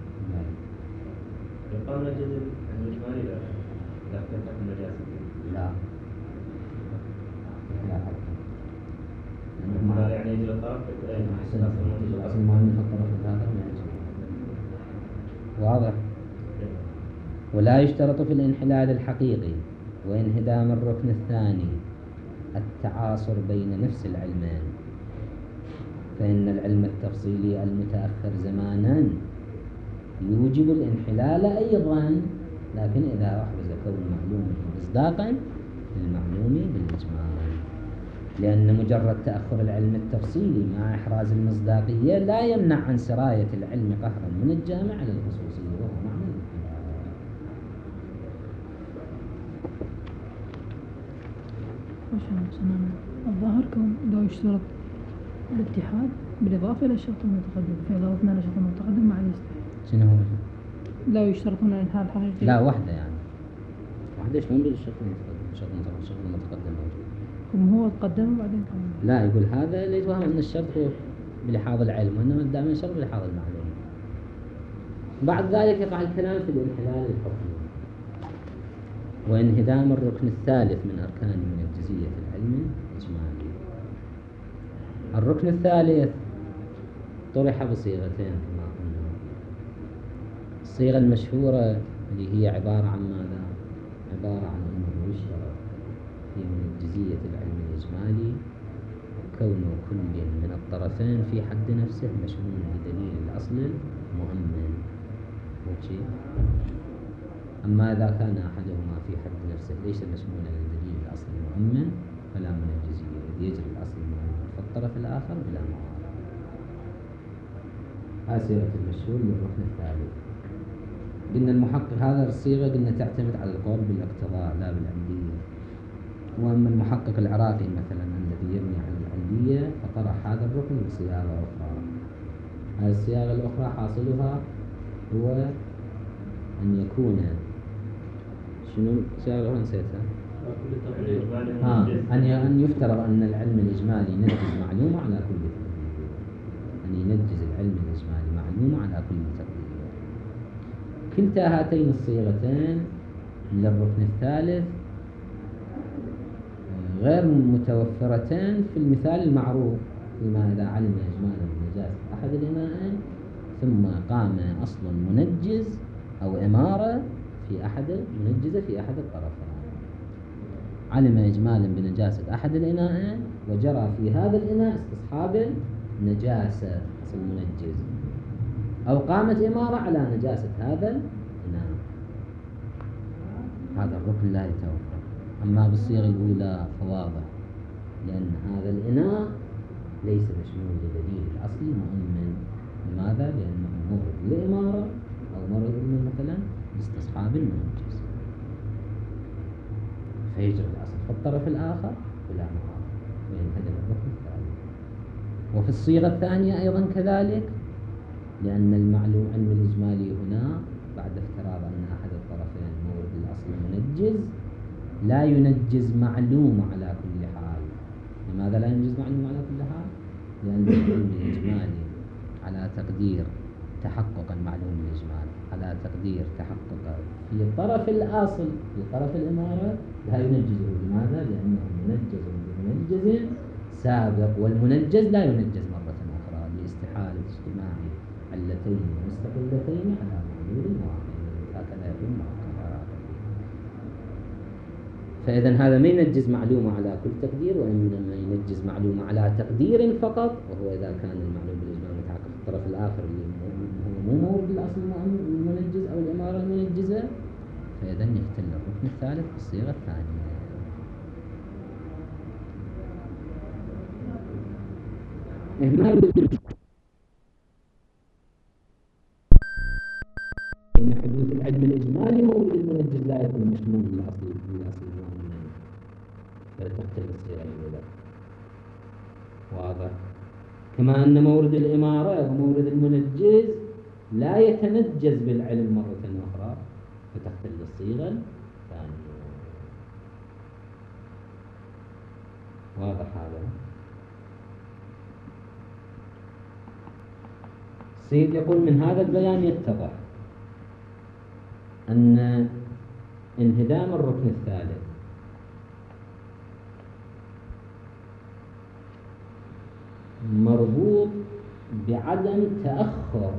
يقال نجد الإجمالي لا لا تحكم نجاسة لا لا ما يعني يجي الطرف أصل المؤلف الطرف الآخر ما يجي. واضح. ولا يشترط في الانحلال الحقيقي وانهدام الركن الثاني التعاصر بين نفس العلمين، فإن العلم التفصيلي المتأخر زمانا يوجب الانحلال أيضا، لكن إذا أحرز كون معلومه مصداقا المعلوم بالإجمال، لأن مجرد تأخر العلم التفصيلي مع إحراز المصداقية لا يمنع عن سراية العلم قهرا من الجامع على الخصوصية، وهو معنى الاتباع. الظاهر كون لا يشترط الاتحاد بالإضافة إلى الشرط المتقدم، فإذا أضفنا الشرط المتقدم مع الاستحالة. شنو هو؟ لا يشترط هنا إنهاء الحقيقي. لا واحدة يعني واحدة شلون بالشرط المتقدم؟ الشرط المتقدم الشرط المتقدم موجود. كم هو تقدم وبعدين كم؟ لا يقول هذا اللي يتوهم أن الشرط هو بلحاظ العلم، وإنما دائما الشرط بلحاظ المعلوم. بعد ذلك يقع الكلام في الانحلال الحكمي وانهدام الركن الثالث من أركان منجزية العلم الإجمالي. الركن الثالث طرح بصيغتين كما قلنا. الصيغة المشهورة اللي هي عبارة عن ماذا؟ عبارة عن أنه يشترط في منجزية العلم الإجمالي كون كل من الطرفين في حد نفسه مشمول بدليل الأصل المؤمن. وشي؟ أما إذا كان أحدهما في حد نفسه ليس مشمولا لدليل الأصل المؤمن فلا منجزية، إذ يجري الأصل المؤمن فالطرف الآخر بلا معارضة. هذه صيغة المشهور للركن الثالث. قلنا المحقق هذا الصيغة قلنا تعتمد على القول بالاقتضاء لا بالعلية. وأما المحقق العراقي مثلا الذي يبني على العلية فطرح هذا الركن بصياغة أخرى. هذه الصياغة الأخرى حاصلها هو أن يكون شنو الصياغة الأخرى نسيتها؟ ها أن أن يفترض أن العلم الإجمالي ينجز معلومة على كل تقدير، أن ينجز العلم الإجمالي معلومة على كل تقدير. كلتا هاتين الصيغتين للركن الثالث غير متوفرتان في المثال المعروف، فيما إذا علم إجمالا بنجاسة أحد الإناءين ثم قام أصل منجز أو إمارة في أحد منجزة في أحد الطرفين. علم إجمالا بنجاسة أحد الإناءين وجرى في هذا الإناء استصحاب نجاسة أصل منجز، أو قامت إمارة على نجاسة هذا الإناء، هذا الركن لا يتوفر. أما بالصيغة الأولى فواضح، لأن هذا الإناء ليس مشمول لدليل الأصل المؤمن. لماذا؟ لأنه مورد لإمارة أو مورد مثلا لاستصحاب المنجز، فيجري الأصل في الطرف الآخر بلا معارضة وينهدم الركن الثالث. وفي الصيغة الثانية أيضا كذلك، لأن المعلوم علم الإجمالي هنا بعد افتراض أن أحد الطرفين مورد الأصل المنجز لا ينجز معلوم على كل حال. لماذا لا ينجز معلوم على كل حال؟ لأن العلم الإجمالي على تقدير تحقق المعلوم الإجمالي على تقدير تحقق في طرف الأصل في طرف الإمارة لا ينجزه. لماذا؟ لأنه منجز بمنجز سابق، والمنجز لا ينجز مرة أخرى لاستحالة اجتماع علتين مستقلتين على معلول واحد، هكذا يكون معقد. فإذا هذا ما ينجز معلومة على كل تقدير، وإنما ينجز معلومة على تقدير فقط، وهو إذا كان المعلوم بالإجمال متحقق في الطرف الآخر اللي هو مو مورد الأصل المنجز أو الإمارة المنجزة، فإذا يختل الركن الثالث بالصيغة الثانية. إهمال إن حدوث العلم الإجمالي مورد المنجز لا يكون مشمول للأصل الأصل المؤمن، فتختل الصيغة الأولى. واضح؟ كما أن مورد الإمارة ومورد المنجز لا يتنجز بالعلم مرة أخرى، فتختل الصيغة الثانية. واضح هذا؟ السيد يقول من هذا البيان يتضح أن انهدام الركن الثالث مربوط بعدم تأخر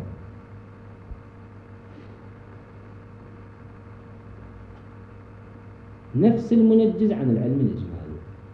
نفس المنجز عن العلم الإجمالي.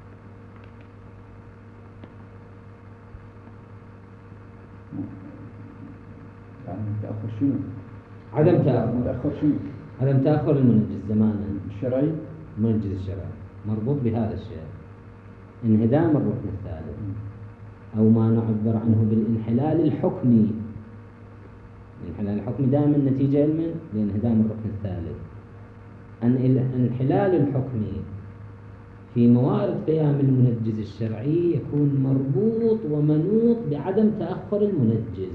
يعني تأخر شنو؟ عدم تأخر متأخر شنو؟ عدم تأخر المنجز زمانا الشرعي؟ المنجز الشرعي مربوط بهذا الشيء، انهدام الركن الثالث، أو ما نعبر عنه بالانحلال الحكمي. الانحلال الحكمي دائما نتيجة من لانهدام الركن الثالث. أن الانحلال الحكمي في موارد قيام المنجز الشرعي يكون مربوط ومنوط بعدم تأخر المنجز.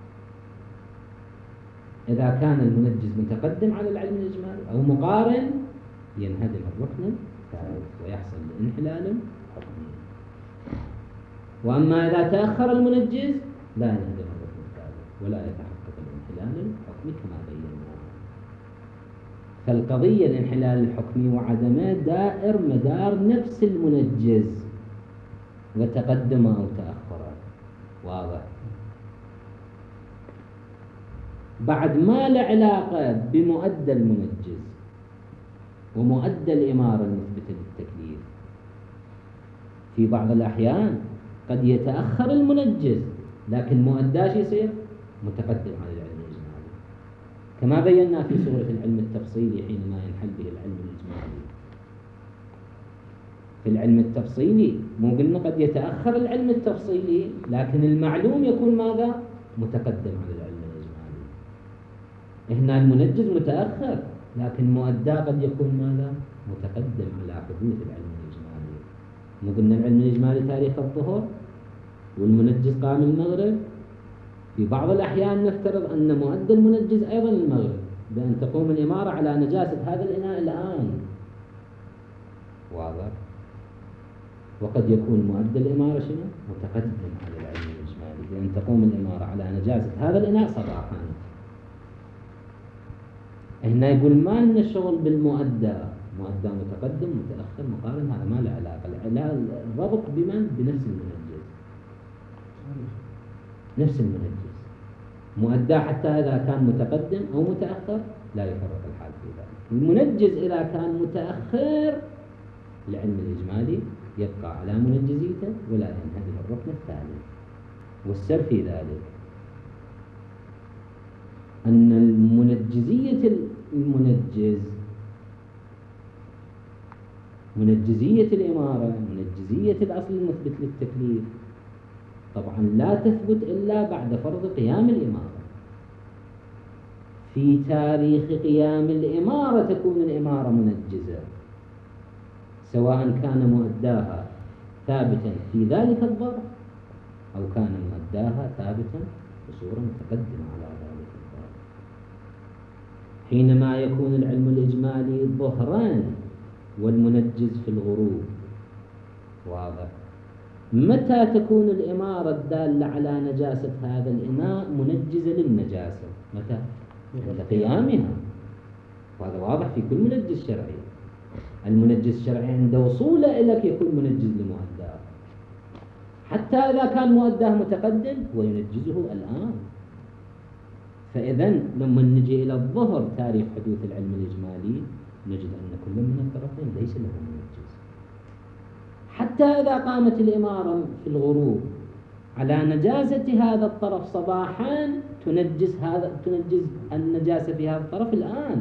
إذا كان المنجز متقدم على العلم الإجمالي أو مقارن ينهدم الركن الثالث ويحصل الانحلال الحكمي. وأما إذا تأخر المنجز لا ينهدم الركن الثالث ولا يتحقق الانحلال الحكمي كما بينا. فالقضية الانحلال الحكمي وعدمه دائر مدار نفس المنجز وتقدمه أو تأخره. واضح؟ بعد ما له علاقة بمؤدى المنجز ومؤدى الإمارة المثبتة للتكليف. في بعض الأحيان قد يتأخر المنجز لكن مؤداش يصير متقدم على العلم الإجمالي، كما بينا في صورة العلم التفصيلي حينما ينحل به العلم الإجمالي. في العلم التفصيلي مو قلنا قد يتأخر العلم التفصيلي لكن المعلوم يكون ماذا؟ متقدم على العلم الإجمالي. هنا المنجز متأخر لكن مؤداه قد يكون ماذا؟ متقدم على حدوث العلم الإجمالي. مو قلنا العلم الإجمالي تاريخ الظهر والمنجز قام المغرب. في بعض الأحيان نفترض أن مؤدى المنجز أيضا المغرب بأن تقوم الإمارة على نجاسة هذا الإناء الآن. واضح؟ وقد يكون مؤدى الإمارة شنو؟ متقدم على العلم الإجمالي بأن تقوم الإمارة على نجاسة هذا الإناء صباحا. هنا يقول ما لنا شغل بالمؤدى، مؤدى متقدم متأخر مقارن هذا ما له علاقة. الربط بمن؟ بنفس المنجز. نفس المنجز مؤدى حتى إذا كان متقدم أو متأخر لا يفرق الحال في ذلك. المنجز إذا كان متأخر العلم الإجمالي يبقى على منجزيته ولا ينهدم الركن الثاني. والسر في ذلك أن المنجزية المنجز منجزية الإمارة منجزية الأصل المثبت للتكليف طبعا لا تثبت إلا بعد فرض قيام الإمارة. في تاريخ قيام الإمارة تكون الإمارة منجزة سواء كان مؤداها ثابتا في ذلك الظرف أو كان مؤداها ثابتا بصورة متقدمة على ذلك الظرف. حينما يكون العلم الإجمالي ظهران والمنجز في الغروب. واضح؟ متى تكون الإمارة الدالة على نجاسة هذا الإناء منجزة للنجاسة؟ متى؟ عند قيامها. وهذا واضح في كل منجز شرعي. المنجز الشرعي عند وصوله إليك يكون منجز لمؤداه، حتى إذا كان مؤداه متقدم وينجزه الآن. فإذا لما نجي إلى الظهر تاريخ حدوث العلم الإجمالي نجد أن كل من الطرفين ليس له منجز، حتى إذا قامت الإمارة في الغروب على نجاسة هذا الطرف صباحا تنجز هذا تنجز النجاسة في هذا الطرف الآن.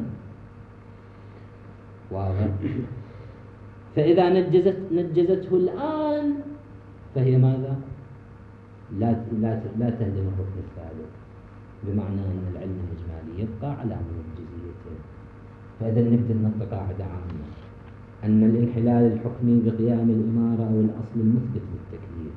واضح؟ فإذا نجزت نجزته الآن فهي ماذا؟ لا لا لا تهدم الركن الثالث، بمعنى أن العلم الإجمالي يبقى على منجزيته. فإذا نبدأ نطلق قاعدة عامة أن الانحلال الحكمي بقيام الإمارة أو الأصل المثبت للتكليف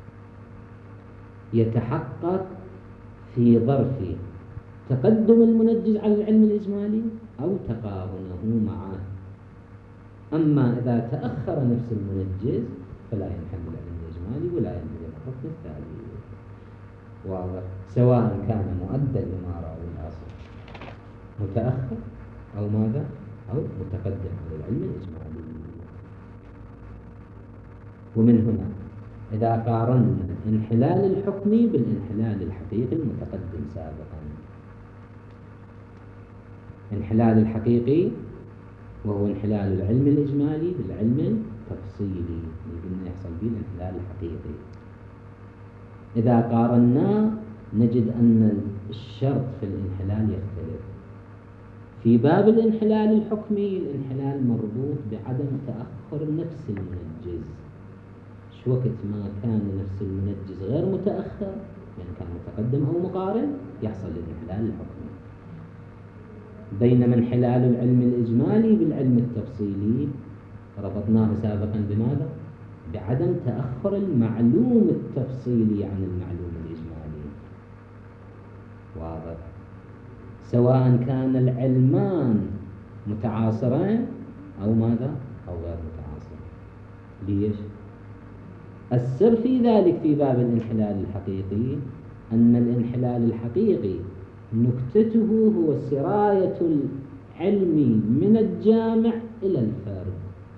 يتحقق في ظرف تقدم المنجز على العلم الإجمالي أو تقارنه معه. أما إذا تأخر نفس المنجز فلا ينحل العلم الإجمالي ولا ينحل الركن الثاني. واضح؟ سواء كان مؤدى الإمارة أو الأصل متأخر أو ماذا؟ أو متقدم على العلم الإجمالي. ومن هنا إذا قارنا الانحلال الحكمي بالانحلال الحقيقي المتقدم سابقا، الانحلال الحقيقي وهو انحلال العلم الإجمالي بالعلم التفصيلي اللي قلنا يحصل به الانحلال الحقيقي. إذا قارناه نجد أن الشرط في الانحلال يختلف. في باب الانحلال الحكمي الانحلال مربوط بعدم تأخر نفس المنجز. شو وقت ما كان نفس المنجز غير متأخر يعني كان متقدم أو مقارن يحصل الانحلال الحكمي. بينما انحلال العلم الإجمالي بالعلم التفصيلي ربطناه سابقا بماذا؟ بعدم تأخر المعلوم التفصيلي عن المعلوم الإجمالي. واضح؟ سواء كان العلمان متعاصرين أو ماذا؟ أو غير متعاصرين. ليش؟ السر في ذلك في باب الانحلال الحقيقي أن الانحلال الحقيقي نكتته هو سراية العلم من الجامع إلى الفرد.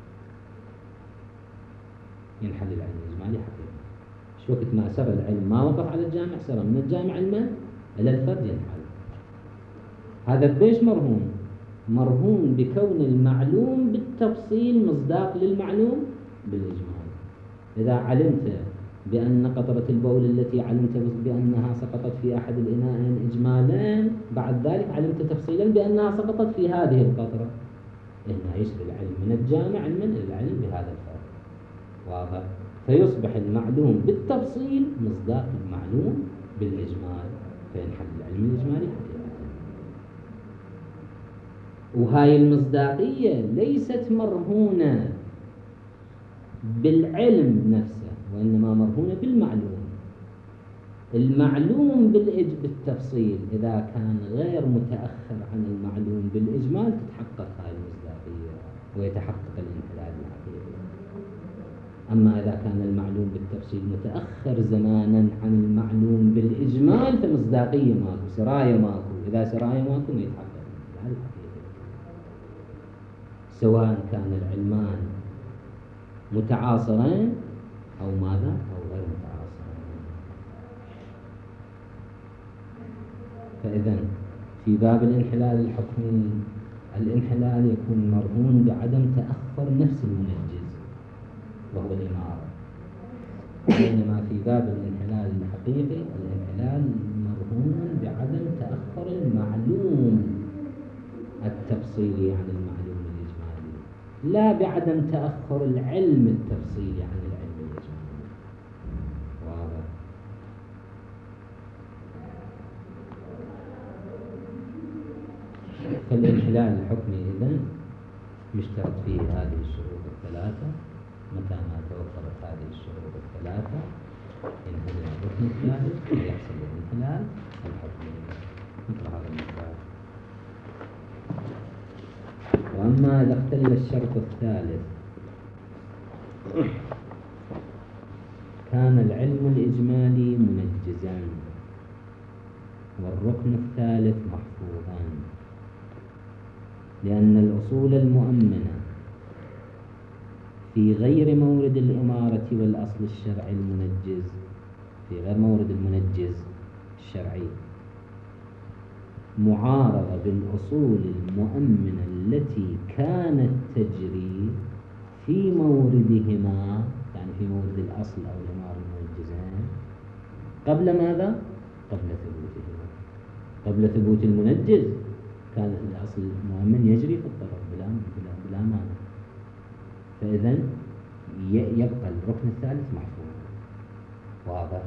ينحل العلم الإجمالي حقيقي. شو وقت ما سر العلم ما وقف على الجامع سر من الجامع علما إلى الفرد ينحل. هذا بيش مرهون؟ مرهون بكون المعلوم بالتفصيل مصداق للمعلوم بالإجمال. إذا علمت بأن قطرة البول التي علمت بأنها سقطت في أحد الإناءين إجمالين بعد ذلك علمت تفصيلا بأنها سقطت في هذه القطرة إنها يشري العلم من الجامع علما إلى العلم بهذا الفرق. واضح؟ فيصبح المعلوم بالتفصيل مصداق المعلوم بالإجمال فينحل العلم الإجمالي حقيقة. وهاي المصداقية ليست مرهونة بالعلم نفسه وإنما مرهونة بالمعلوم. المعلوم بالتفصيل إذا كان غير متأخر عن المعلوم بالإجمال تتحقق هاي المصداقية ويتحقق الانحلال الحقيقي. أما إذا كان المعلوم بالتفصيل متأخر زمانا عن المعلوم بالإجمال فمصداقية ماكو، سراية ماكو. إذا سراية ماكو ما يتحقق الانحلال الحقيقي. سواء كان العلمان متعاصرين أو ماذا؟ أو غير متعاصرين. فإذا في باب الانحلال الحكمي الانحلال يكون مرهون بعدم تأخر نفس المنجز وهو الإمارة. بينما في باب الانحلال الحقيقي الانحلال مرهون بعدم تأخر المعلوم التفصيلي عن المعلوم الإجمالي لا بعدم تأخر العلم التفصيلي عن العلم الإجمالي. واضح؟ فالانحلال الحكمي إذن مشترط فيه هذه الشروط الثلاثة. متى ما توفرت هذه الشروط الثلاثة ينحل الركن الثالث ويحصل الانحلال الحكمي. مثل هذا المثال. وأما إذا اختل الشرط الثالث كان العلم الإجمالي منجزا والركن الثالث محفوظا، لأن الأصول المؤمنة في غير مورد الإمارة والأصل الشرعي المنجز، في غير مورد المنجز الشرعي، معارضة بالأصول المؤمنة التي كانت تجري في موردهما، يعني في مورد الأصل أو الإمارة المنجزين قبل ماذا؟ قبل ثبوتهما. قبل ثبوت المنجز كان الأصل المؤمن يجري في الطرف بلا بلا بلا مانع. فإذا يبقى الركن الثالث محفوظ. واضح؟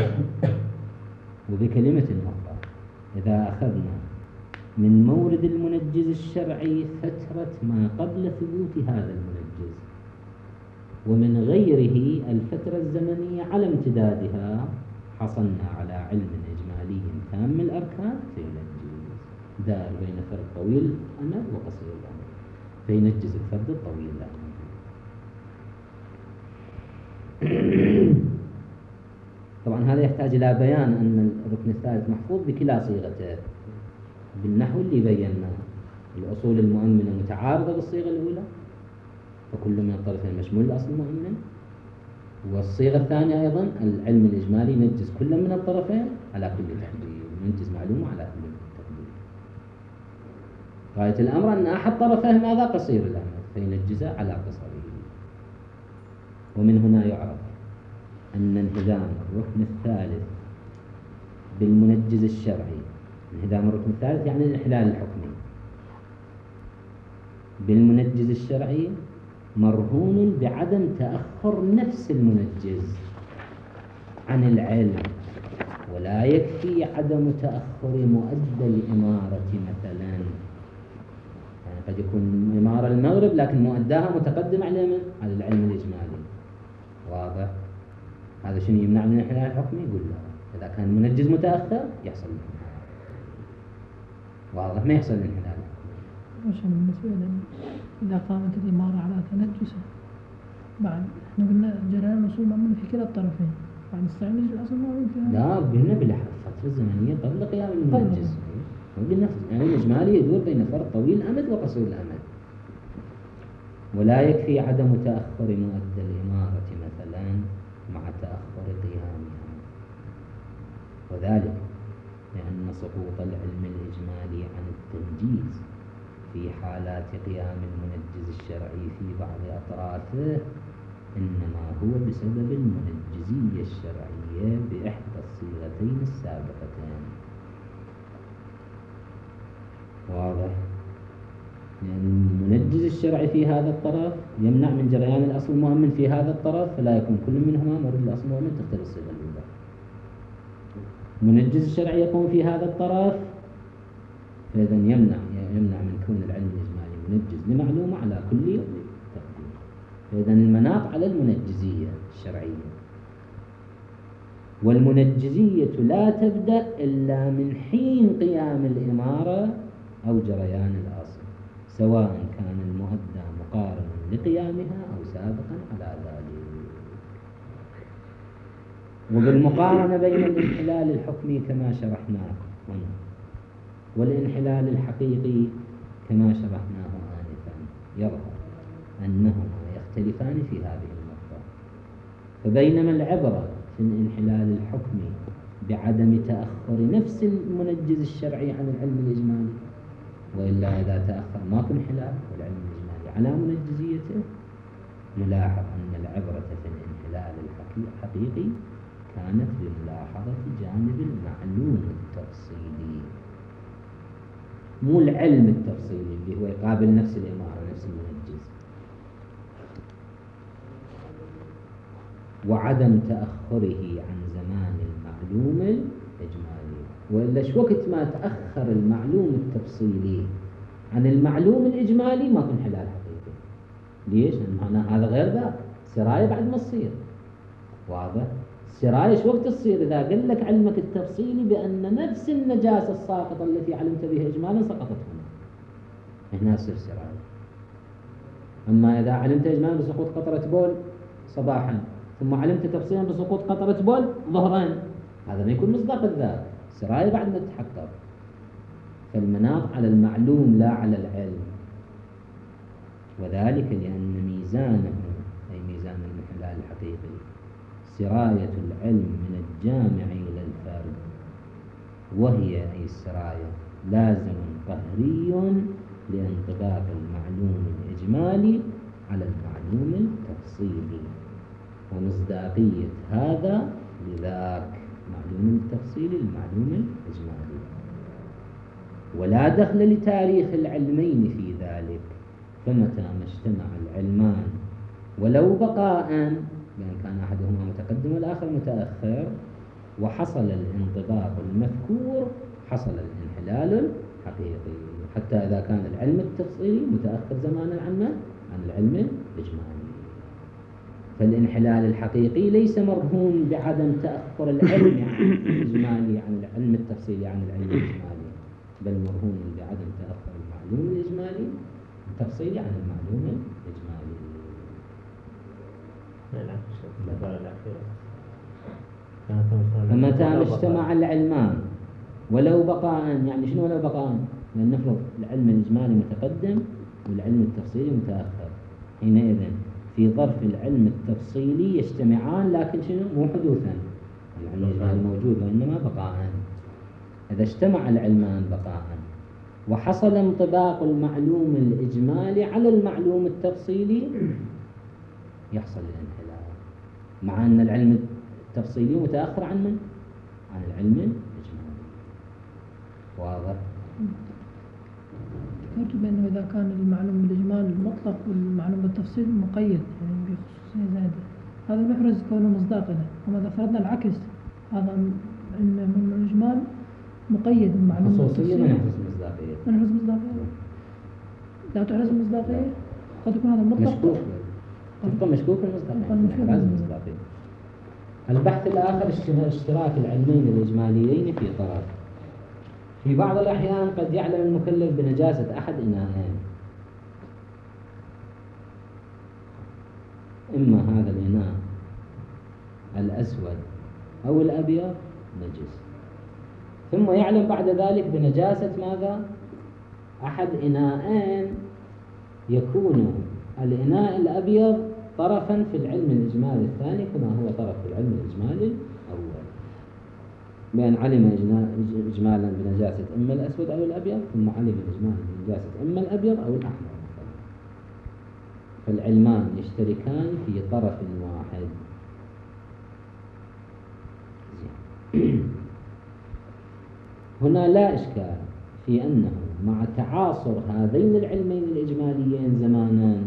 وبكلمة أخرى إذا أخذنا من مورد المنجز الشرعي فترة ما قبل ثبوت هذا المنجز ومن غيره الفترة الزمنية على امتدادها حصلنا على علم إجمالي تام الأركان فينجز دار بين فرد طويل الأمد وقصير الأمد فينجز الفرد الطويل الأمد. طبعا هذا يحتاج إلى بيان أن الركن الثالث محفوظ بكلا صيغته بالنحو اللي بيناه. الأصول المؤمنة متعارضة بالصيغة الأولى فكل من الطرفين مشمول الأصل المؤمن، والصيغة الثانية أيضا العلم الإجمالي نجز كل من الطرفين على كل تقدير، ننجز معلومة على كل تقدير. غاية الأمر أن أحد طرفيه ماذا؟ قصير الأمد فينجزه على قصره. ومن هنا يعرف أن انهدام الركن الثالث بالمنجز الشرعي، انهدام الركن الثالث يعني الانحلال الحكمي، بالمنجز الشرعي مرهون بعدم تأخر نفس المنجز عن العلم، ولا يكفي عدم تأخر مؤدى الإمارة مثلا. يعني قد يكون إمارة المغرب لكن مؤداها متقدم على من؟ على العلم الإجمالي. واضح؟ هذا شنو يمنع من الانحلال الحكمي؟ يقول لا، إذا كان المنجز متأخر يحصل الانحلال. واضح؟ ما يحصل الانحلال. عشان بالنسبة لنا إذا قامت الإمارة على تنجسه بعد احنا قلنا جريان الوصول مأمون في كلا الطرفين، بعد نستعمل الأصل مأمون في هذا. لا، قلنا بالفترة الزمنية قبل قيام المنجز. قلنا يعني الإجمالي يدور بين فرق طويل الأمد وقصير الأمد. ولا يكفي عدم تأخر مؤدى الإمارة مثلا مع تأخر قيامها، وذلك لأن سقوط العلم الإجمالي عن التنجيز في حالات قيام المنجز الشرعي في بعض أطرافه إنما هو بسبب المنجزية الشرعية بإحدى الصيغتين السابقتين. واضح؟ لأن المنجز الشرعي في هذا الطرف يمنع من جريان الأصل المؤمن في هذا الطرف، فلا يكون كل منهما مرد الأصل المؤمن تختلف الصيغة الأولى. المنجز الشرعي يكون في هذا الطرف، فإذا يمنع يمنع من كون العلم الإجمالي منجز لمعلومة على كل تقدير. فإذا المناط على المنجزية الشرعية، والمنجزية لا تبدأ إلا من حين قيام الإمارة أو جريان الأصل، سواء كان المؤدى مقارنا لقيامها أو سابقا على ذلك. وبالمقارنة بين الانحلال الحكمي كما شرحناه والانحلال الحقيقي كما شرحناه آنفا يظهر أنهما يختلفان في هذه النقطة. فبينما العبرة في الانحلال الحكمي بعدم تأخر نفس المنجز الشرعي عن العلم الإجمالي، وإلا إذا تأخر ماكو انحلال والعلم الإجمالي على منجزيته، نلاحظ أن العبرة في الانحلال الحقيقي كانت بملاحظة جانب المعلوم التفصيلي، مو العلم التفصيلي اللي هو يقابل نفس الإمارة نفس المنجز. وعدم تأخره عن زمان المعلوم الإجمالي، وإلا شو وقت ما تأخر المعلوم التفصيلي عن المعلوم الإجمالي ما كن حلال حقيقي. ليش؟ لأن معناه هذا غير ذاك، سراية بعد ما تصير. واضح؟ السراية شو وقت تصير؟ إذا قال لك علمك التفصيلي بأن نفس النجاسة الساقطة التي علمت بها إجمالا سقطت هنا، هنا تصير سراية. أما إذا علمت إجمالا بسقوط قطرة بول صباحا ثم علمت تفصيلا بسقوط قطرة بول ظهرا، هذا ما يكون مصداق الذات، سراية بعد ما تتحقق. فالمناط على المعلوم لا على العلم، وذلك لأن ميزانه أي ميزان الانحلال الحقيقي سراية العلم من الجامع إلى الفرد، وهي أي السراية لازم قهري لانطباق المعلوم الإجمالي على المعلوم التفصيلي، ومصداقية هذا لذاك معلوم التفصيلي المعلوم الإجمالي. ولا دخل لتاريخ العلمين في ذلك، فمتى ما اجتمع العلمان ولو بقاء، يعني كان أحدهما متقدم والآخر متأخر، وحصل الانطباق المذكور حصل الانحلال الحقيقي، حتى إذا كان العلم التفصيلي متأخر زمانا عن عن العلم الإجمالي. فالانحلال الحقيقي ليس مرهون بعدم تأخر العلم الإجمالي عن العلم التفصيلي عن العلم الإجمالي، بل مرهون بعدم تأخر المعلوم الإجمالي التفصيلي عن المعلوم الإجمالي. فمتى ما اجتمع العلمان ولو بقاء، يعني شنو ولو بقاء؟ لأن نفرض العلم الإجمالي متقدم والعلم التفصيلي متأخر، حينئذ في ظرف العلم التفصيلي يجتمعان، لكن شنو؟ مو حدوثا، العلم الإجمالي موجود وإنما بقاء. إذا اجتمع العلمان بقاء وحصل انطباق المعلوم الإجمالي على المعلوم التفصيلي يحصل الانحلال، مع أن العلم التفصيلي متأخر عن من؟ عن العلم الإجمالي. واضح؟ ذكرت بأنه إذا كان المعلوم بالإجمال مطلق والمعلوم بالتفصيل مقيد يعني بخصوصية زائدة، هذا نحرز كونه مصداقا. أما إذا فرضنا العكس، هذا إن من الإجمال مقيد بالمعلوم خصوصية ما بالتفصيل. نحرز مصداقية. ما نحرز مصداقية، لا تحرز مصداقية. قد يكون هذا مطلق، مشكوك، تبقى مشكوك المصداقية، يبقى مشكوك إحراز المصداقية. المصداقية. البحث الآخر اشتراك العلمين الإجماليين في طرف. في بعض الأحيان قد يعلم المكلف بنجاسة أحد إناءين، إما هذا الإناء الأسود أو الأبيض نجس، ثم يعلم بعد ذلك بنجاسة ماذا؟ أحد إناءين، يكون الإناء الأبيض طرفا في العلم الإجمالي الثاني كما هو طرف في العلم الإجمالي الأول، بأن علم إجمالا بنجاسة إما الأسود أو الأبيض، ثم علم إجمالا بنجاسة إما الأبيض أو الأحمر مثلا، فالعلمان يشتركان في طرف واحد. هنا لا إشكال في أنه مع تعاصر هذين العلمين الإجماليين زمانا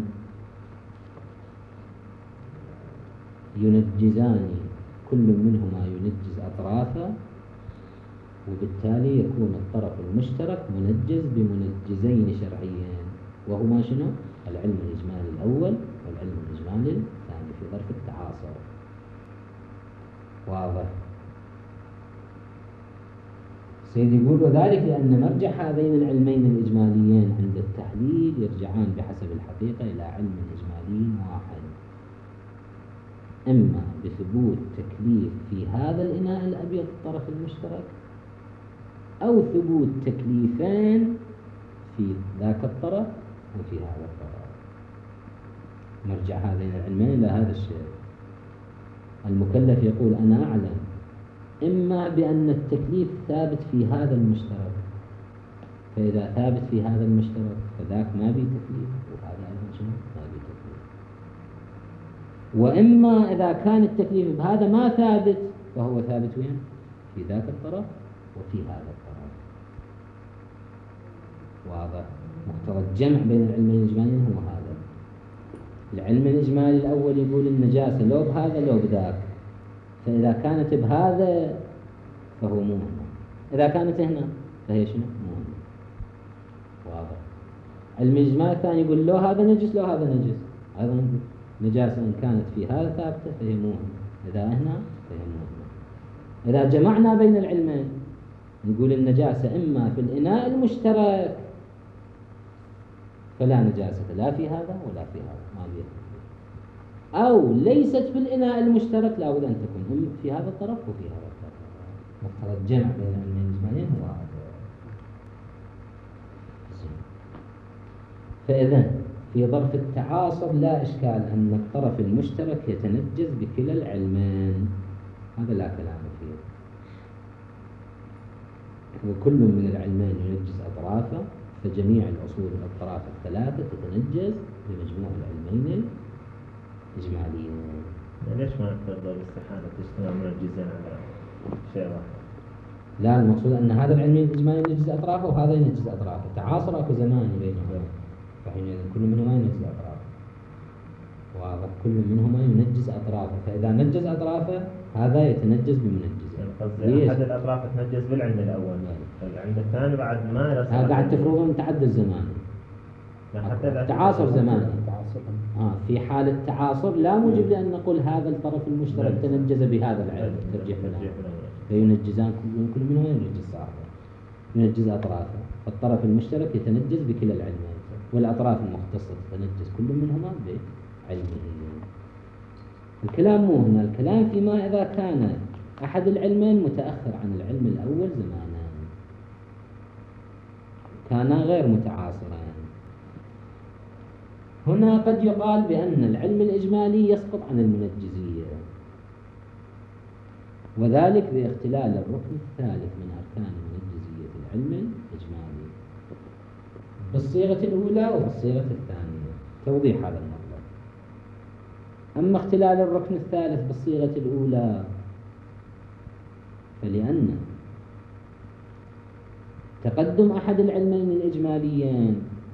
ينجزان، كل منهما ينجز أطرافه، وبالتالي يكون الطرف المشترك منجز بمنجزين شرعيين، وهما شنو؟ العلم الإجمالي الأول والعلم الإجمالي الثاني في ظرف التعاصر. واضح؟ سيد يقول وذلك لأن مرجع هذين العلمين الإجماليين عند التحليل يرجعان بحسب الحقيقة إلى علم إجمالي واحد، إما بثبوت تكليف في هذا الإناء الأبيض الطرف المشترك، أو ثبوت تكليفين في ذاك الطرف وفي هذا الطرف. مرجع هذين العلمين إلى هذا الشيء. المكلف يقول أنا أعلم إما بأن التكليف ثابت في هذا المشترك، فإذا ثابت في هذا المشترك فذاك ما بي تكليف، وهذا أيضا شنو؟ ما بي تكليف. وإما إذا كان التكليف بهذا ما ثابت فهو ثابت وين؟ في ذاك الطرف وفي هذا الطرف. واضح؟ مقتضى الجمع بين العلمين الإجماليين هو هذا. العلم الإجمالي الأول يقول النجاسة لو بهذا لو بذاك، فإذا كانت بهذا فهو مو هنا، إذا كانت هنا فهي شنو؟ مو هنا. واضح؟ علم الإجمالي الثاني يقول لو هذا نجس لو هذا نجس، أيضا نجاسة إن كانت في هذا ثابتة فهي مو هنا، إذا هنا فهي مو هنا. إذا جمعنا بين العلمين نقول النجاسة إما في الإناء المشترك فلا نجاسة لا في هذا ولا في هذا، ما بيه، أو ليست في الإناء المشترك لا بد أن تكون في هذا الطرف وفي هذا الطرف. مقتضى الجمع بين العلمين الإجماليين هو هذا. فإذا في ظرف التعاصر لا إشكال أن الطرف المشترك يتنجز بكلا العلمين، هذا لا كلام فيه، وكل من العلمين ينجز أطرافه، فجميع الأصول الأطراف الثلاثة تتنجز بمجموع العلمين الإجماليين. ليش ما نقدر بالاستحالة تجتمع منجزين على شيء واحد؟ لا، المقصود أن هذا العلمين الإجمالي ينجز أطرافه وهذا ينجز أطرافه، تعاصر أكو زمان بينهم، فحينئذ كل منهما ينجز أطرافه. واضح؟ كل منهما ينجز أطرافه، فإذا نجز أطرافه هذا يتنجز بمنجز. قصدي أحد الأطراف تنجز بالعلم الأول، العلم الثاني بعد ما يرسل. هذا قاعد تفرضون تعدد زماني، تعاصر زماني. آه في حالة تعاصر لا موجب لأن نقول هذا الطرف المشترك تنجز بهذا العلم ترجيح فلان، فينجزان كل منهما ينجز صاحبه، ينجز أطرافه، فالطرف المشترك يتنجز بكلا العلمين، والأطراف المختصة تتنجز كل منهما بعلمه. الكلام مو هنا، الكلام فيما إذا كان أحد العلمين متأخر عن العلم الأول زمانا، كانا غير متعاصرين. هنا قد يقال بأن العلم الإجمالي يسقط عن المنجزية، وذلك باختلال الركن الثالث من أركان منجزية العلم الإجمالي بالصيغة الأولى وبالصيغة الثانية. توضيح هذا المطلب. أما اختلال الركن الثالث بالصيغة الأولى فلأن تقدم أحد العلمين الإجماليين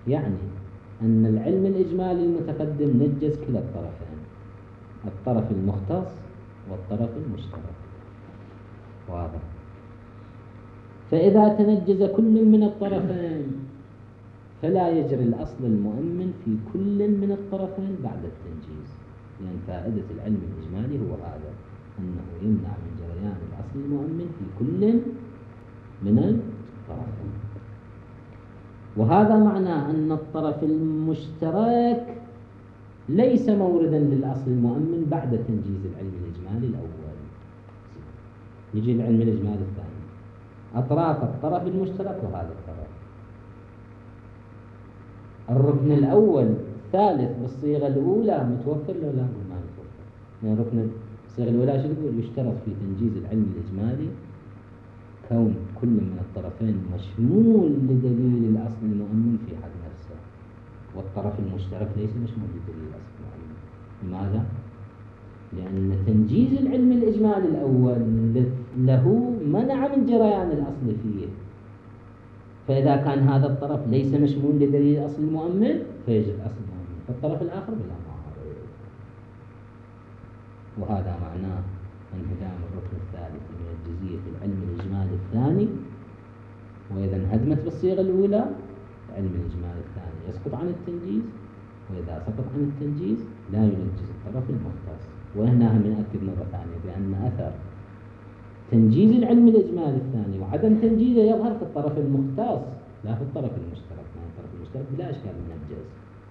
يعني أن العلم الإجمالي المتقدم نجز كلا الطرفين، الطرف المختص والطرف المشترك. واضح؟ فإذا تنجز كل من الطرفين فلا يجري الأصل المؤمن في كل من الطرفين بعد التنجيز، لأن يعني فائدة العلم الإجمالي هو هذا، أنه يمنع من جريان الأصل المؤمن في كل من الطرفين. وهذا معناه أن الطرف المشترك ليس موردا للأصل المؤمن بعد تنجيز العلم الإجمالي الأول. يجي العلم الإجمالي الثاني، أطراف الطرف المشترك وهذا الطرف. الركن الأول الثالث بالصيغة الأولى متوفر ولا لا؟ ما متوفر. يعني ركن الصيغة الأولى شو يقول؟ يشترط في تنجيز العلم الإجمالي كون كل من الطرفين مشمول لدليل الأصل المؤمن في حد نفسه، والطرف المشترك ليس مشمول لدليل الأصل المؤمن. لماذا؟ لأن تنجيز العلم الإجمالي الأول له منع من جريان الأصل فيه، فإذا كان هذا الطرف ليس مشمول لدليل الأصل المؤمن فيجب الأصل المؤمن، فالطرف الآخر بلا معارض. وهذا معناه انهدام الركن الثالث من الجزئية في العلم الإجمالي الثاني. وإذا انهدمت بالصيغة الأولى العلم الإجمالي الثاني يسقط عن التنجيز، وإذا سقط عن التنجيز لا ينجز الطرف المختص. وهنا هم نأكد مرة ثانية بأن أثر تنجيز العلم الإجمالي الثاني وعدم تنجيزه يظهر في الطرف المختص لا في الطرف المشترك، يعني الطرف المشترك بلا أشكال منجز.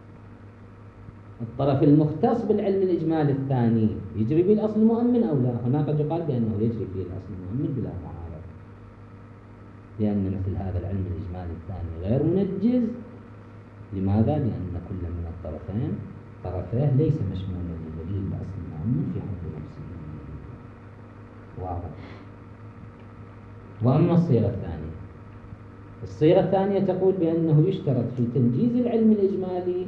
الطرف المختص بالعلم الإجمالي الثاني يجري به الأصل المؤمن أو لا؟ هنا قد يقال بأنه يجري فيه الأصل المؤمن بلا معارض، لأن مثل هذا العلم الإجمالي الثاني غير منجز. لماذا؟ لأن كل من الطرفين طرفيه ليس مشمولا لدليل الأصل المؤمن في حد نفسه. واضح؟ وأما الصيغة الثانية، الصيغة الثانية تقول بأنه يشترط في تنجيز العلم الإجمالي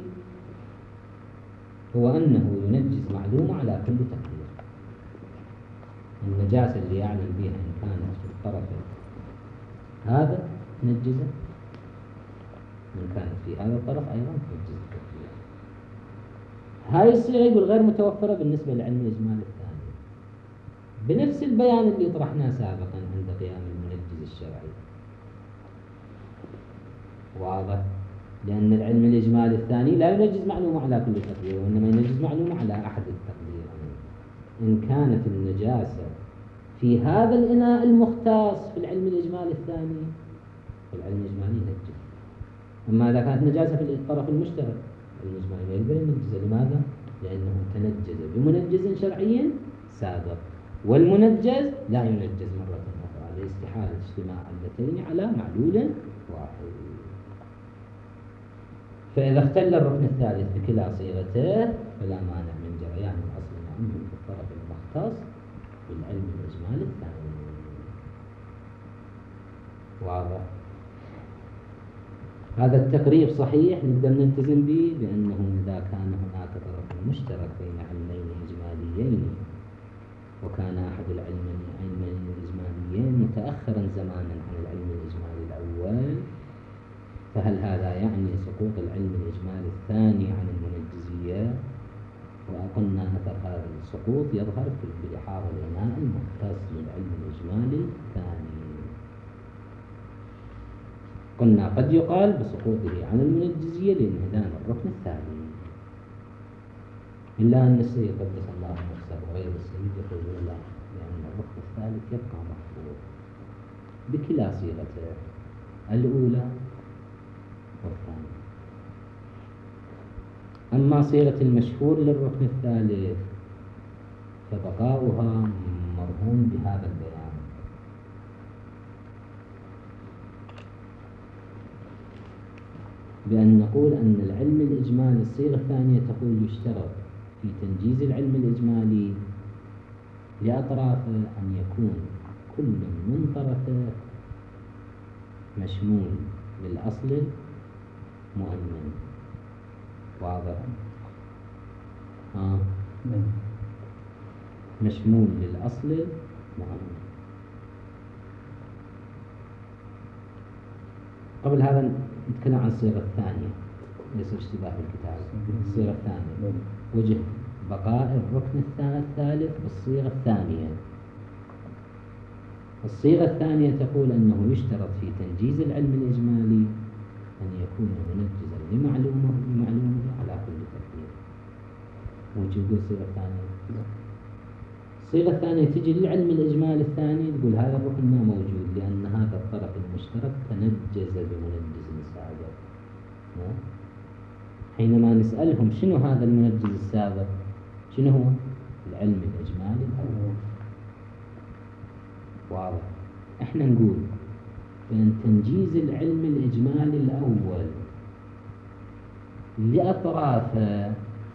هو أنه ينجز معلومة على كل تقدير. النجاسة اللي يعلم بها إن كانت في الطرف هذا تنجزه، إن كانت في هذا الطرف أيضا تنجز التقدير. هاي الصيغة يقول غير متوفرة بالنسبة للعلم الإجمالي الثاني، بنفس البيان اللي طرحناه سابقا عند قيام المنجز الشرعي. واضح؟ لأن العلم الإجمالي الثاني لا ينجز معلومة على كل تقدير، وإنما ينجز معلومة على أحد التقديرين. إن كانت النجاسة في هذا الإناء المختص في العلم الإجمالي الثاني العلم الإجمالي ينجز. أما إذا كانت نجاسة في الطرف المشترك العلم الإجمالي لا يقدر ينجز. لماذا؟ لأنه تنجز بمنجز شرعي سابق، والمنجز لا ينجز مرة أخرى لاستحالة اجتماع علتين على معلول واحد. فإذا اختل الركن الثالث بكلا صيغته فلا مانع من جريان الأصل المؤمن في الطرف المختص بالعلم الإجمالي الثاني. واضح؟ هذا التقرير صحيح نقدر نلتزم به، بأنه إذا كان هناك طرف مشترك بين علمين إجماليين وكان أحد العلمين الإجماليين متأخرا زمانا عن العلم الإجمالي الأول، فهل هذا يعني سقوط العلم الإجمالي الثاني عن المنجزية؟ وقلنا أثر هذا السقوط يظهر في بلحاظ الإناء المختص بالعلم الإجمالي الثاني. قلنا قد يقال بسقوطه عن المنجزية لانهدام الركن الثاني، إلا أن السيد قدس الله نفسه وغير السيد يقولون لا، لأن الركن الثالث يبقى محفوظ بكلا صيغته الأولى والثانية. أما صيغة المشهور للركن الثالث فبقاؤها مرهون بهذا البيان، بأن نقول أن العلم الإجمالي الصيغة الثانية تقول يشترط في تنجيز العلم الإجمالي لأطرافه أن يكون كل من طرفه مشمول للأصل مؤمن. واضح؟ آه. مشمول للأصل مؤمن. قبل هذا نتكلم عن الصيغة الثانية. يصير اشتباه بالكتاب. الصيغة الثانية وجه بقاء الركن الثالث بالصيغة الثانية. الصيغة الثانية تقول أنه يشترط في تنجيز العلم الإجمالي أن يكون منجزا لمعلومه لمعلومه على كل تقدير. وجه الصيغة الثانية. الصيغة الثانية تجي للعلم الإجمالي الثاني تقول هذا الركن ما موجود لأن هذا الطرف المشترك تنجز بمنجز سابق. حينما نسألهم شنو هذا المنجز السابق، شنو هو؟ العلم الإجمالي الأول. واضح. احنا نقول بأن تنجيز العلم الإجمالي الأول لأطرافه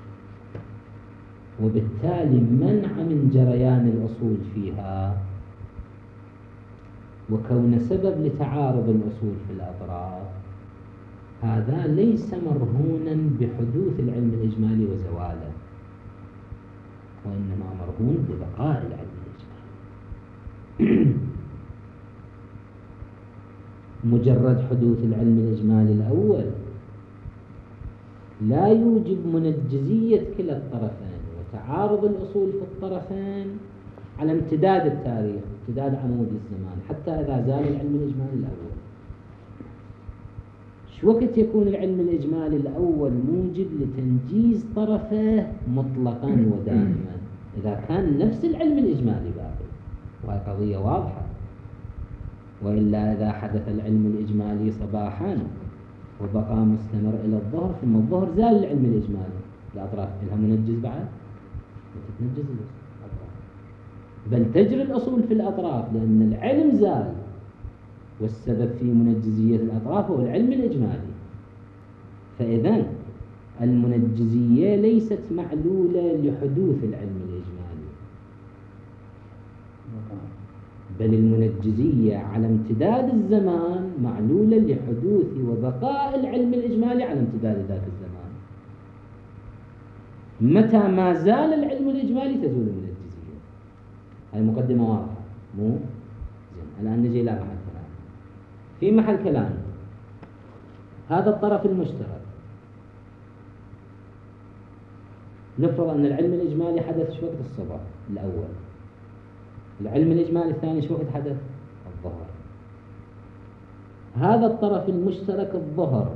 وبالتالي منع من جريان الأصول فيها وكون سبب لتعارض الأصول في الأطراف، هذا ليس مرهونا بحدوث العلم الإجمالي وزواله، وإنما مرهون ببقاء العلم الإجمالي. مجرد حدوث العلم الإجمالي الأول لا يوجب منجزية كلا الطرفين وتعارض الأصول في الطرفين على امتداد التاريخ، امتداد عمود الزمان، حتى إذا زال العلم الإجمالي الأول. شو وقت يكون العلم الإجمالي الأول موجب لتنجيز طرفه مطلقا ودائما؟ إذا كان نفس العلم الإجمالي باقي، وهي قضية واضحة. وإلا إذا حدث العلم الإجمالي صباحا وبقى مستمر إلى الظهر ثم الظهر زال العلم الإجمالي، الأطراف لها منجز بعد؟ تتنجز الأطراف، بل تجري الأصول في الأطراف لأن العلم زال، والسبب في منجزية الأطراف هو العلم الإجمالي. فإذن المنجزية ليست معلولة لحدوث العلم الإجمالي، بل المنجزية على امتداد الزمان معلولة لحدوث وبقاء العلم الإجمالي على امتداد ذاك الزمان. متى ما زال العلم الإجمالي تزول المنجزية. هذه مقدمة واضحة مو؟ زين. الآن نجي إلى محل كلام. في محل كلام هذا الطرف المشترك، نفرض أن العلم الإجمالي حدث شو وقت الصباح الأول، العلم الإجمالي الثاني شو وقت حدث الظهر. هذا الطرف المشترك الظهر،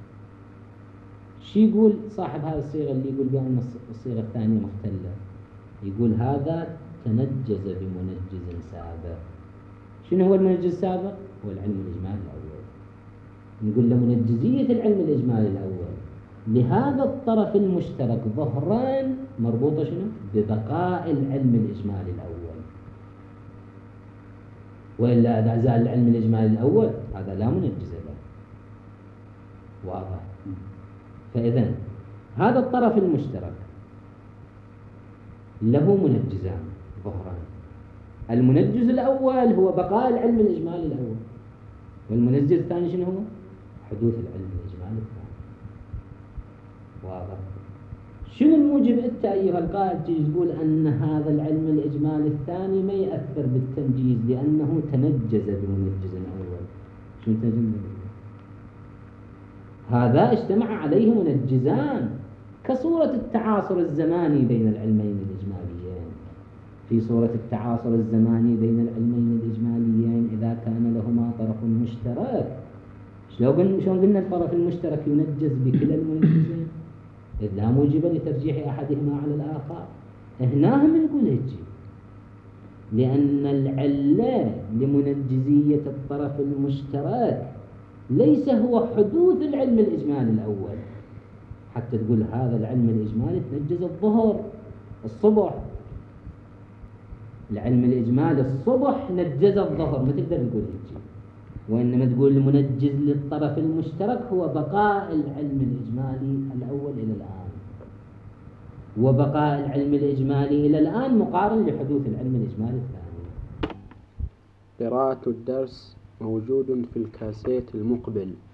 شو يقول صاحب هذه الصيغة اللي يقول بأن الصيغة الثانية مختلة؟ يقول هذا تنجز بمنجز سابق. شنو هو المنجز السابق؟ هو العلم الإجمالي الأول. نقول له منجزية العلم الإجمالي الأول لهذا الطرف المشترك ظهران مربوطة شنو؟ ببقاء العلم الإجمالي الأول. وإلا إذا زال العلم الإجمالي الأول هذا لا منجز له. واضح. فإذن هذا الطرف المشترك له منجزان ظهران. المنجز الأول هو بقاء العلم الإجمالي الأول، والمنجز الثاني شنو هو؟ حدوث العلم الإجمالي الثاني. واضح. شنو الموجب أنت أيها القائد تقول أن هذا العلم الإجمالي الثاني ما يأثر بالتنجيز لأنه تنجز بمنجز أول؟ شنو تنجز؟ هذا اجتمع عليه منجزان كصورة التعاصر الزماني بين العلمين الإجماليين. في صورة التعاصر الزماني بين العلمين الإجماليين إذا كان لهما طرف مشترك، شلون قلنا الطرف المشترك ينجز بكلا المنجزين؟ إذ لا موجب لترجيح أحدهما على الآخر. هنا هم نقول هيك، لأن العلة لمنجزية الطرف المشترك ليس هو حدوث العلم الإجمالي الأول، حتى تقول هذا العلم الإجمالي تنجز الظهر الصبح، العلم الإجمالي الصبح نجز الظهر، ما تقدر تقول هيك. وإنما تقول المنجز للطرف المشترك هو بقاء العلم الإجمالي الأول إلى الآن، وبقاء العلم الإجمالي إلى الآن مقارن لحدوث العلم الإجمالي الثاني. قراءة الدرس موجود في الكاسيت المقبل.